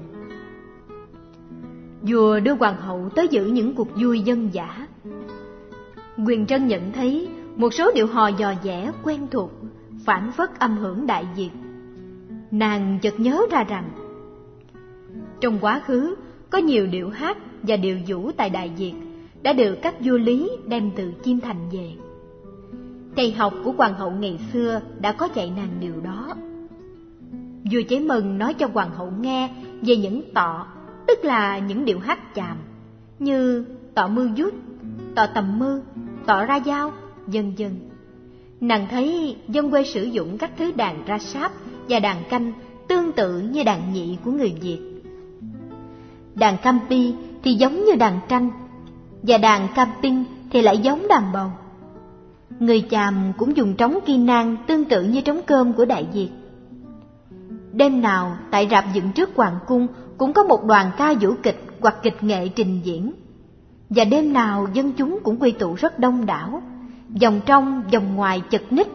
Vua đưa hoàng hậu tới dự những cuộc vui dân dã. Quyền Trân nhận thấy một số điệu hò dò dẻ quen thuộc, phảng phất âm hưởng Đại Việt. Nàng chợt nhớ ra rằng trong quá khứ có nhiều điệu hát và điệu vũ tại Đại Việt đã được các vua Lý đem từ Chiêm Thành về. Thầy học của hoàng hậu ngày xưa đã có dạy nàng điều đó. Vua Cháy Mân nói cho hoàng hậu nghe về những tọ, tức là những điệu hát Chàm, như tọ mư dút, tọ tầm mư, tọ ra dao, vân vân. Nàng thấy dân quê sử dụng các thứ đàn ra sáp và đàn canh tương tự như đàn nhị của người Việt. Đàn campi thì giống như đàn tranh, và đàn camping thì lại giống đàn bầu. Người Chàm cũng dùng trống ki nang tương tự như trống cơm của Đại Việt. Đêm nào tại rạp dựng trước hoàng cung cũng có một đoàn ca vũ kịch hoặc kịch nghệ trình diễn. Và đêm nào dân chúng cũng quy tụ rất đông đảo, vòng trong vòng ngoài chật ních.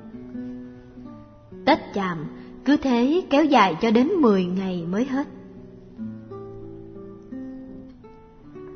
Tết Chàm cứ thế kéo dài cho đến 10 ngày mới hết.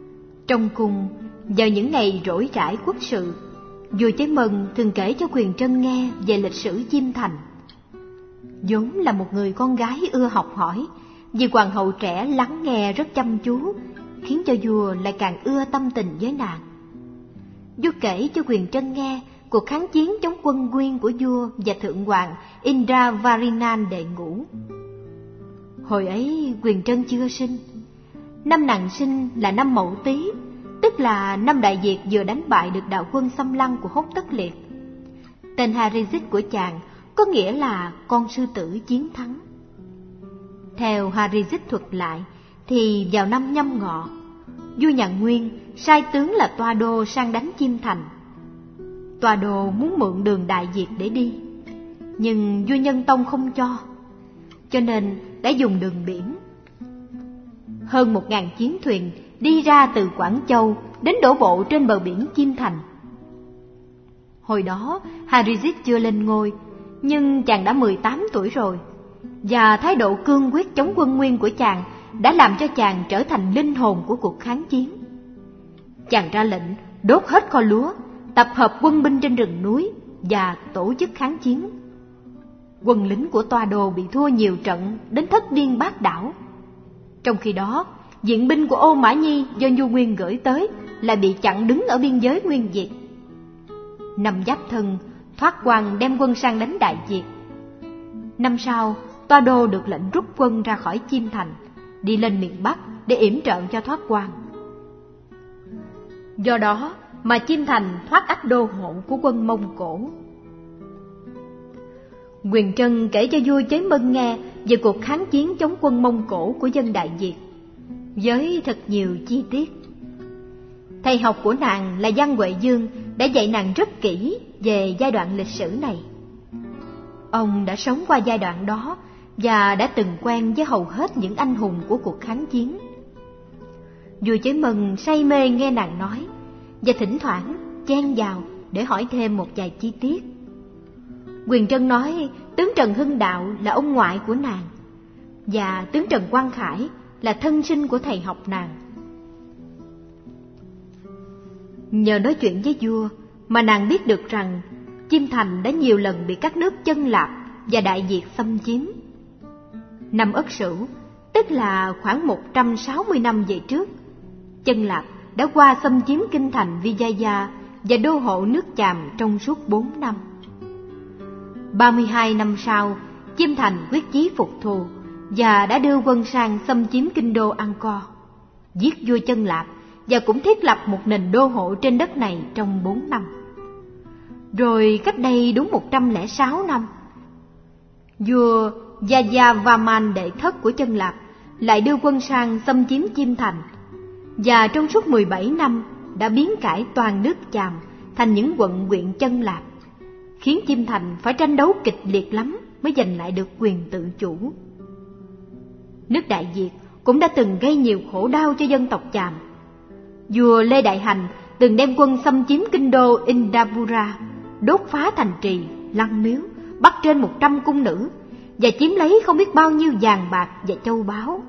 Trong cung, vào những ngày rỗi rãi quốc sự, vua Chế Mân thường kể cho Quyền Trân nghe về lịch sử Chiêm Thành. vốn là một người con gái ưa học hỏi, vì hoàng hậu trẻ lắng nghe rất chăm chú, khiến cho vua lại càng ưa tâm tình với nàng. Vua kể cho Quyền Trân nghe cuộc kháng chiến chống quân Nguyên của vua và thượng hoàng Indravarinan đệ ngũ. Hồi ấy Quyền Trân chưa sinh. Năm nàng sinh là năm Mậu Tý, tức là năm Đại Việt vừa đánh bại được đạo quân xâm lăng của Hốt Tất Liệt. Tên Harizit của chàng có nghĩa là con sư tử chiến thắng. Theo Harizit thuật lại thì vào năm Nhâm Ngọ, vua nhà Nguyên sai tướng là Toa Đô sang đánh Chiêm Thành. Toa Đô muốn mượn đường Đại Việt để đi, nhưng vua Nhân Tông không cho nên đã dùng đường biển. Hơn 1000 chiến thuyền đi ra từ Quảng Châu đến đổ bộ trên bờ biển Chiêm Thành. Hồi đó Harizit chưa lên ngôi, nhưng chàng đã 18 tuổi rồi, và thái độ cương quyết chống quân Nguyên của chàng đã làm cho chàng trở thành linh hồn của cuộc kháng chiến. Chàng ra lệnh đốt hết kho lúa, tập hợp quân binh trên rừng núi và tổ chức kháng chiến. Quân lính của Toa Đô bị thua nhiều trận đến thất điên bát đảo. Trong khi đó, viện binh của Ô Mã Nhi do vua Nguyên gửi tới lại bị chặn đứng ở biên giới Nguyên Việt. Năm Giáp Thân, Thoát Quan đem quân sang đánh Đại Việt. Năm sau, Toa Đô được lệnh rút quân ra khỏi Chiêm Thành, đi lên miền Bắc để yểm trợ cho Thoát Quan. Do đó mà Chiêm Thành thoát ách đô hộ của quân Mông Cổ. Quyền Trân kể cho vua Chế Mân nghe về cuộc kháng chiến chống quân Mông Cổ của dân Đại Việt, với thật nhiều chi tiết. Thầy học của nàng là Văn Huệ Dương đã dạy nàng rất kỹ về giai đoạn lịch sử này. Ông đã sống qua giai đoạn đó và đã từng quen với hầu hết những anh hùng của cuộc kháng chiến. Vua Chế Mân say mê nghe nàng nói, và thỉnh thoảng chen vào để hỏi thêm một vài chi tiết. Quyền Trân nói tướng Trần Hưng Đạo là ông ngoại của nàng, và tướng Trần Quang Khải là thân sinh của thầy học nàng. Nhờ nói chuyện với vua mà nàng biết được rằng Chiêm Thành đã nhiều lần bị các nước Chân Lạp và Đại Việt xâm chiếm. Năm Ất Sửu, tức là khoảng 160 năm về trước, Chân Lạp đã qua xâm chiếm kinh thành Vijaya và đô hộ nước Chàm trong suốt 4 năm. 32 năm sau, Chiêm Thành quyết chí phục thù và đã đưa quân sang xâm chiếm kinh đô Angkor, giết vua Chân Lạp và cũng thiết lập một nền đô hộ trên đất này trong 4 năm. Rồi cách đây đúng 106 năm, vua Jayavarman đệ thất của Chân Lạp lại đưa quân sang xâm chiếm Chiêm Thành, và trong suốt 17 năm đã biến cải toàn nước Chàm thành những quận huyện Chân Lạp, khiến Chiêm Thành phải tranh đấu kịch liệt lắm mới giành lại được quyền tự chủ. Nước Đại Việt cũng đã từng gây nhiều khổ đau cho dân tộc Chàm. Vua Lê Đại Hành từng đem quân xâm chiếm kinh đô Indapura, đốt phá thành trì, lăng miếu, bắt trên 100 cung nữ và chiếm lấy không biết bao nhiêu vàng bạc và châu báu.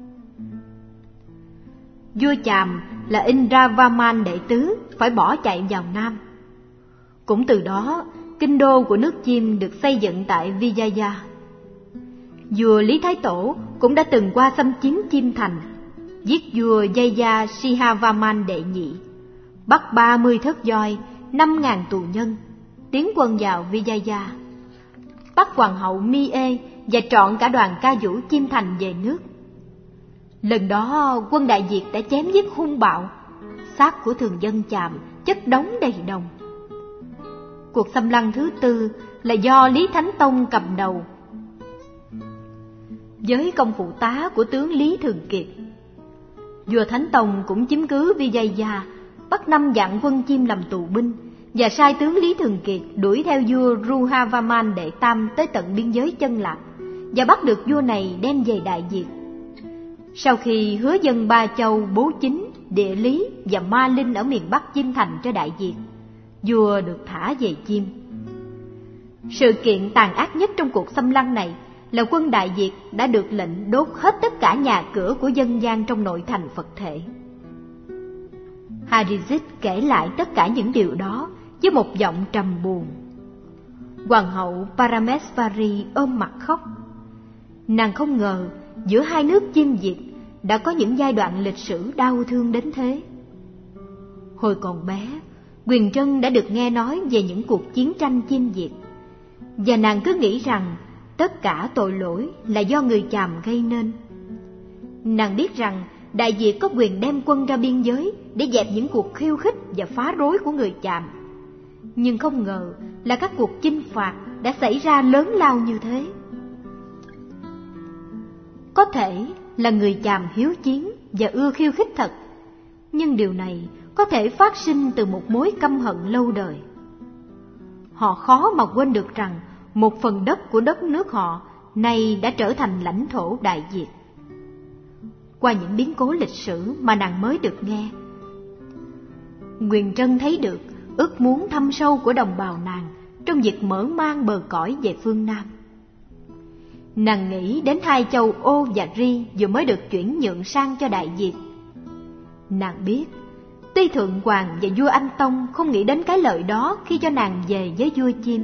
Vua Chàm là Indravaraman đệ tứ phải bỏ chạy vào Nam. Cũng từ đó, kinh đô của nước Chiêm được xây dựng tại Vijaya. Vua Lý Thái Tổ cũng đã từng qua xâm chiếm Chiêm Thành, giết vua Jaya Sihavarman đệ nhị, bắt 30 thớt voi, 5.000 tù nhân, tiến quân vào Vijaya, bắt hoàng hậu Mie và trọn cả đoàn ca vũ Chiêm Thành về nước. Lần đó quân Đại Việt đã chém giết hung bạo, xác của thường dân Chàm chất đống đầy đồng. Cuộc xâm lăng thứ tư là do Lý Thánh Tông cầm đầu, với công phụ tá của tướng Lý Thường Kiệt. Vua Thánh Tông cũng chiếm cứ Vijaya, bắt 5 vạn quân Chiêm làm tù binh và sai tướng Lý Thường Kiệt đuổi theo vua Ruhavarman đệ tam tới tận biên giới Chân Lạp và bắt được vua này đem về Đại Việt. Sau khi hứa dâng 3 châu Bố Chính, Địa Lý và Ma Linh ở miền Bắc Chiêm Thành cho Đại Việt, vua được thả về Chiêm. Sự kiện tàn ác nhất trong cuộc xâm lăng này là quân Đại Việt đã được lệnh đốt hết tất cả nhà cửa của dân gian trong nội thành Phật thể. Harizit kể lại tất cả những điều đó với một giọng trầm buồn. Hoàng hậu Paramesvari ôm mặt khóc. Nàng không ngờ giữa hai nước Chiêm Việt đã có những giai đoạn lịch sử đau thương đến thế. Hồi còn bé, Quyền Trân đã được nghe nói về những cuộc chiến tranh Chiêm Việt, và nàng cứ nghĩ rằng tất cả tội lỗi là do người Chàm gây nên. Nàng biết rằng Đại Việt có quyền đem quân ra biên giới để dẹp những cuộc khiêu khích và phá rối của người Chàm, nhưng không ngờ là các cuộc chinh phạt đã xảy ra lớn lao như thế. Có thể là người Chàm hiếu chiến và ưa khiêu khích thật, nhưng điều này có thể phát sinh từ một mối căm hận lâu đời. Họ khó mà quên được rằng một phần đất của đất nước họ nay đã trở thành lãnh thổ Đại Việt. Qua những biến cố lịch sử mà nàng mới được nghe, Quyền Trân thấy được ước muốn thâm sâu của đồng bào nàng trong việc mở mang bờ cõi về phương Nam. Nàng nghĩ đến hai châu Ô và Ri vừa mới được chuyển nhượng sang cho Đại Việt. Nàng biết tuy Thượng Hoàng và vua Anh Tông không nghĩ đến cái lợi đó khi cho nàng về với vua Chiêm,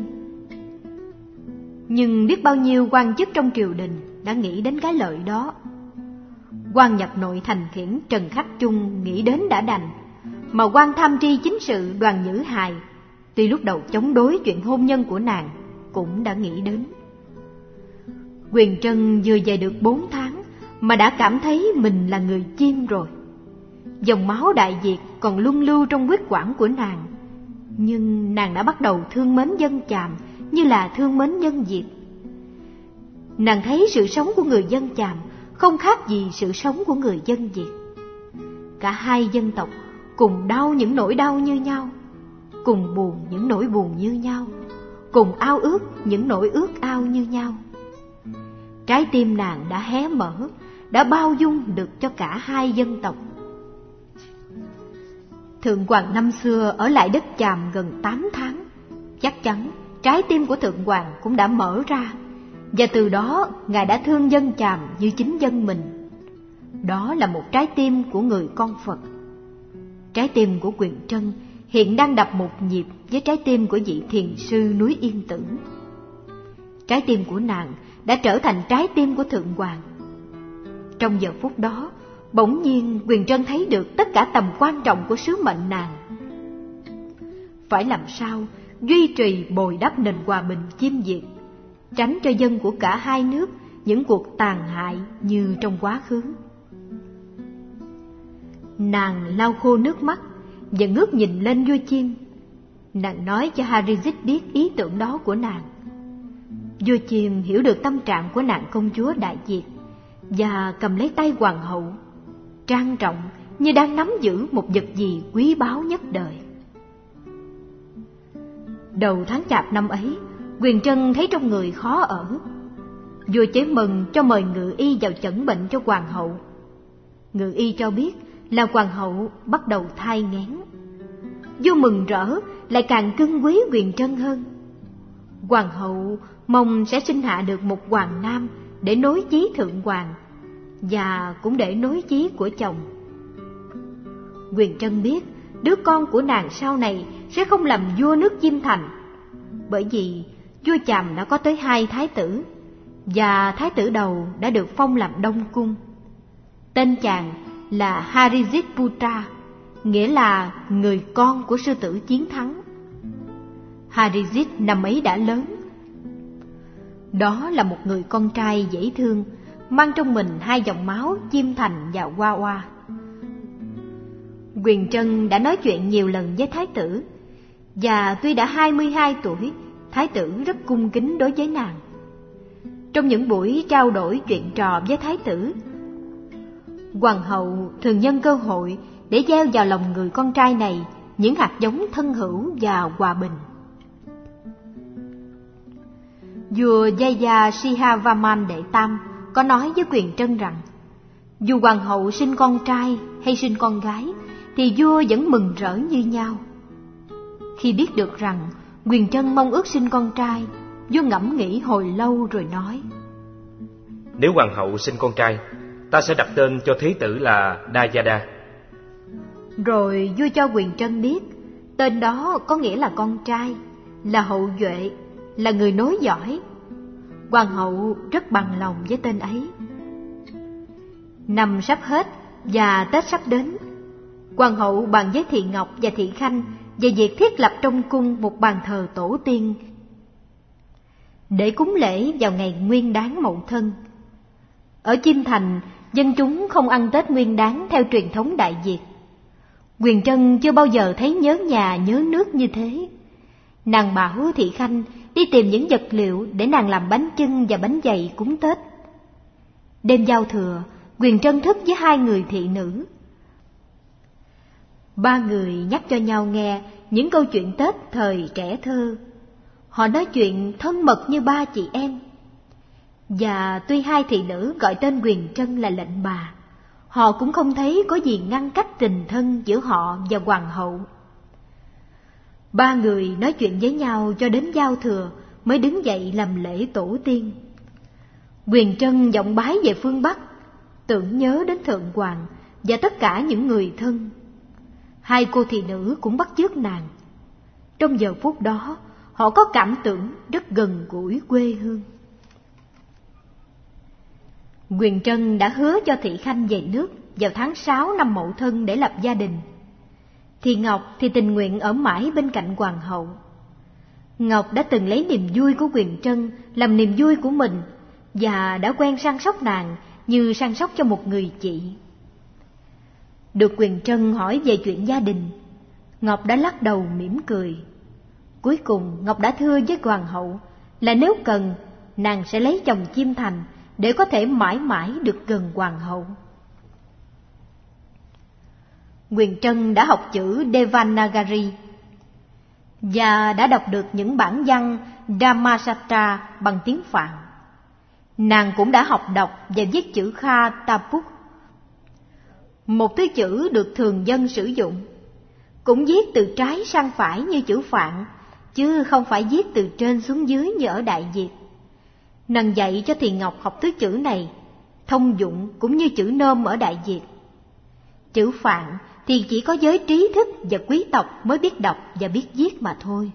nhưng biết bao nhiêu quan chức trong triều đình đã nghĩ đến cái lợi đó. Quan nhập nội thành khiển Trần Khắc Trung nghĩ đến đã đành, mà quan tham tri chính sự Đoàn Nhữ Hài tuy lúc đầu chống đối chuyện hôn nhân của nàng cũng đã nghĩ đến. Quyền Trân vừa về được 4 tháng mà đã cảm thấy mình là người Chiêm rồi. Dòng máu Đại Việt còn luân lưu trong huyết quản của nàng, nhưng nàng đã bắt đầu thương mến dân Chàm như là thương mến nhân Việt. Nàng thấy sự sống của người dân Chàm không khác gì sự sống của người dân Việt. Cả hai dân tộc cùng đau những nỗi đau như nhau, cùng buồn những nỗi buồn như nhau, cùng ao ước những nỗi ước ao như nhau. Trái tim nàng đã hé mở, đã bao dung được cho cả hai dân tộc. Thượng Hoàng năm xưa ở lại đất Chàm gần 8 tháng, chắc chắn trái tim của Thượng Hoàng cũng đã mở ra, và từ đó Ngài đã thương dân Chàm như chính dân mình. Đó là một trái tim của người con Phật. Trái tim của Quyền Trân hiện đang đập một nhịp với trái tim của vị thiền sư núi Yên Tử. Trái tim của nàng đã trở thành trái tim của Thượng Hoàng. Trong giờ phút đó, bỗng nhiên Quyền Trân thấy được tất cả tầm quan trọng của sứ mệnh nàng. Phải làm sao duy trì bồi đắp nền hòa bình Chiêm Việt, tránh cho dân của cả hai nước những cuộc tàn hại như trong quá khứ. Nàng lau khô nước mắt và ngước nhìn lên vua Chiêm. Nàng nói cho Harizit biết ý tưởng đó của nàng. Vua Chiêm hiểu được tâm trạng của nàng công chúa Đại Việt và cầm lấy tay hoàng hậu, trang trọng như đang nắm giữ một vật gì quý báu nhất đời. Đầu tháng Chạp năm ấy, Quyền Trân thấy trong người khó ở. Vua chế mừng cho mời ngự y vào chẩn bệnh cho hoàng hậu. Ngự y cho biết là hoàng hậu bắt đầu thai nghén. Vua mừng rỡ, lại càng cưng quý Quyền Trân hơn. Hoàng hậu mong sẽ sinh hạ được một hoàng nam để nối chí Thượng Hoàng, và cũng để nối chí của chồng. Quyền Trân biết đứa con của nàng sau này sẽ không làm vua nước Chiêm Thành, bởi vì vua Chàm đã có tới 2 thái tử, và thái tử đầu đã được phong làm Đông Cung. Tên chàng là Harizit Putra, nghĩa là người con của sư tử chiến thắng. Harizit năm ấy đã lớn. Đó là một người con trai dễ thương, mang trong mình 2 dòng máu Chiêm Thành và Hoa Hoa. Quyền Trân đã nói chuyện nhiều lần với thái tử, và tuy đã 22 tuổi, thái tử rất cung kính đối với nàng. Trong những buổi trao đổi chuyện trò với thái tử, hoàng hậu thường nhân cơ hội để gieo vào lòng người con trai này những hạt giống thân hữu và hòa bình. Vua Jaya Sihavaman Đệ Tam có nói với Quyền Trân rằng dù hoàng hậu sinh con trai hay sinh con gái thì vua vẫn mừng rỡ như nhau. Khi biết được rằng Quyền Trân mong ước sinh con trai, vua ngẫm nghĩ hồi lâu rồi nói: Nếu hoàng hậu sinh con trai, ta sẽ đặt tên cho thế tử là Dayada. Rồi vua cho Quyền Trân biết tên đó có nghĩa là con trai, là hậu duệ, là người nối dõi. Hoàng hậu rất bằng lòng với tên ấy. Năm sắp hết và Tết sắp đến, hoàng hậu bàn với Thị Ngọc và Thị Khanh về việc thiết lập trong cung một bàn thờ tổ tiên để cúng lễ vào ngày Nguyên Đán Mậu Thân. Ở Chiêm Thành, dân chúng không ăn Tết Nguyên Đán theo truyền thống Đại Việt. Quyền Trân chưa bao giờ thấy nhớ nhà nhớ nước như thế. Nàng bảo Thị Khanh đi tìm những vật liệu để nàng làm bánh chưng và bánh dày cúng Tết. Đêm giao thừa, Quyền Trân thức với 2 người thị nữ. 3 người nhắc cho nhau nghe những câu chuyện Tết thời trẻ thơ. Họ nói chuyện thân mật như 3 chị em. Và tuy 2 thị nữ gọi tên Quyền Trân là lệnh bà, họ cũng không thấy có gì ngăn cách tình thân giữa họ và hoàng hậu. 3 người nói chuyện với nhau cho đến giao thừa mới đứng dậy làm lễ tổ tiên. Quyền Trân vọng bái về phương Bắc, tưởng nhớ đến Thượng Hoàng và tất cả những người thân. 2 cô thị nữ cũng bắt chước nàng. Trong giờ phút đó, họ có cảm tưởng rất gần gũi quê hương. Quyền Trân đã hứa cho Thị Khanh về nước vào tháng 6 năm Mậu Thân để lập gia đình. Thị Ngọc thì tình nguyện ở mãi bên cạnh hoàng hậu. Ngọc đã từng lấy niềm vui của Quyền Trân làm niềm vui của mình và đã quen săn sóc nàng như săn sóc cho một người chị. Được Quyền Trân hỏi về chuyện gia đình, Ngọc đã lắc đầu mỉm cười. Cuối cùng Ngọc đã thưa với hoàng hậu là nếu cần, nàng sẽ lấy chồng Chiêm Thành để có thể mãi mãi được gần hoàng hậu. Quyền Trân đã học chữ Devanagari và đã đọc được những bản văn Dhammasatra bằng tiếng Phạn. Nàng cũng đã học đọc và viết chữ Kha Tapuk, một thứ chữ được thường dân sử dụng, cũng viết từ trái sang phải như chữ Phạn, chứ không phải viết từ trên xuống dưới như ở Đại Việt. Nàng dạy cho Thị Ngọc học thứ chữ này, thông dụng cũng như chữ Nôm ở Đại Việt. Chữ Phạn thì chỉ có giới trí thức và quý tộc mới biết đọc và biết viết mà thôi.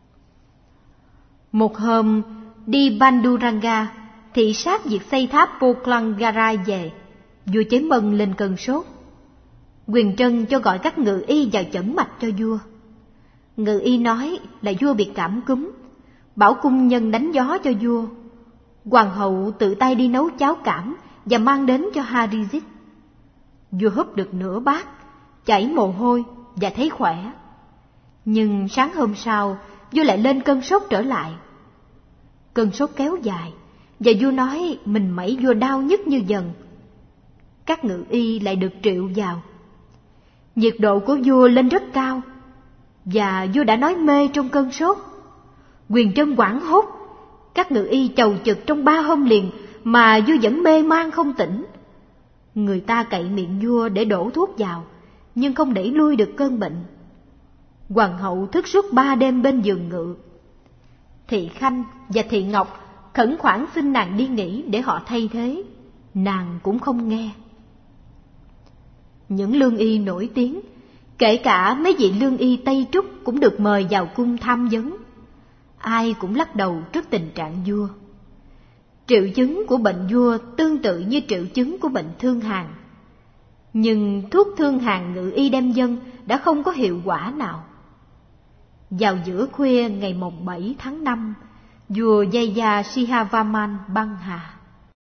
Một hôm, đi Banduranga, thị sát việc xây tháp Poklangara về, vua Chế Mân lên cơn sốt. Quyền Trân cho gọi các ngự y vào chẩn mạch cho vua. Ngự y nói là vua bị cảm cúm, bảo cung nhân đánh gió cho vua. Hoàng hậu tự tay đi nấu cháo cảm và mang đến cho Harijit. Vua húp được nửa bát, chảy mồ hôi và thấy khỏe. Nhưng sáng hôm sau, vua lại lên cơn sốt trở lại. Cơn sốt kéo dài và vua nói mình mẩy vua đau nhức như dần. Các ngự y lại được triệu vào. Nhiệt độ của vua lên rất cao và vua đã nói mê trong cơn sốt. Quyền Trân hoảng hốt. Các ngự y chầu chực trong 3 hôm liền mà vua vẫn mê man không tỉnh. Người ta cậy miệng vua để đổ thuốc vào, nhưng không đẩy lui được cơn bệnh. Hoàng hậu thức suốt 3 đêm bên giường ngự. Thị Khanh và Thị Ngọc khẩn khoản xin nàng đi nghỉ để họ thay thế. Nàng cũng không nghe. Những lương y nổi tiếng, kể cả mấy vị lương y Tây Trúc cũng được mời vào cung tham vấn. Ai cũng lắc đầu trước tình trạng vua. Triệu chứng của bệnh vua tương tự như triệu chứng của bệnh thương hàn. Nhưng thuốc thương hàn ngự y đem dâng đã không có hiệu quả nào. Vào giữa khuya ngày mồng 7 tháng 5, vua Jaya Sihavaman băng hà.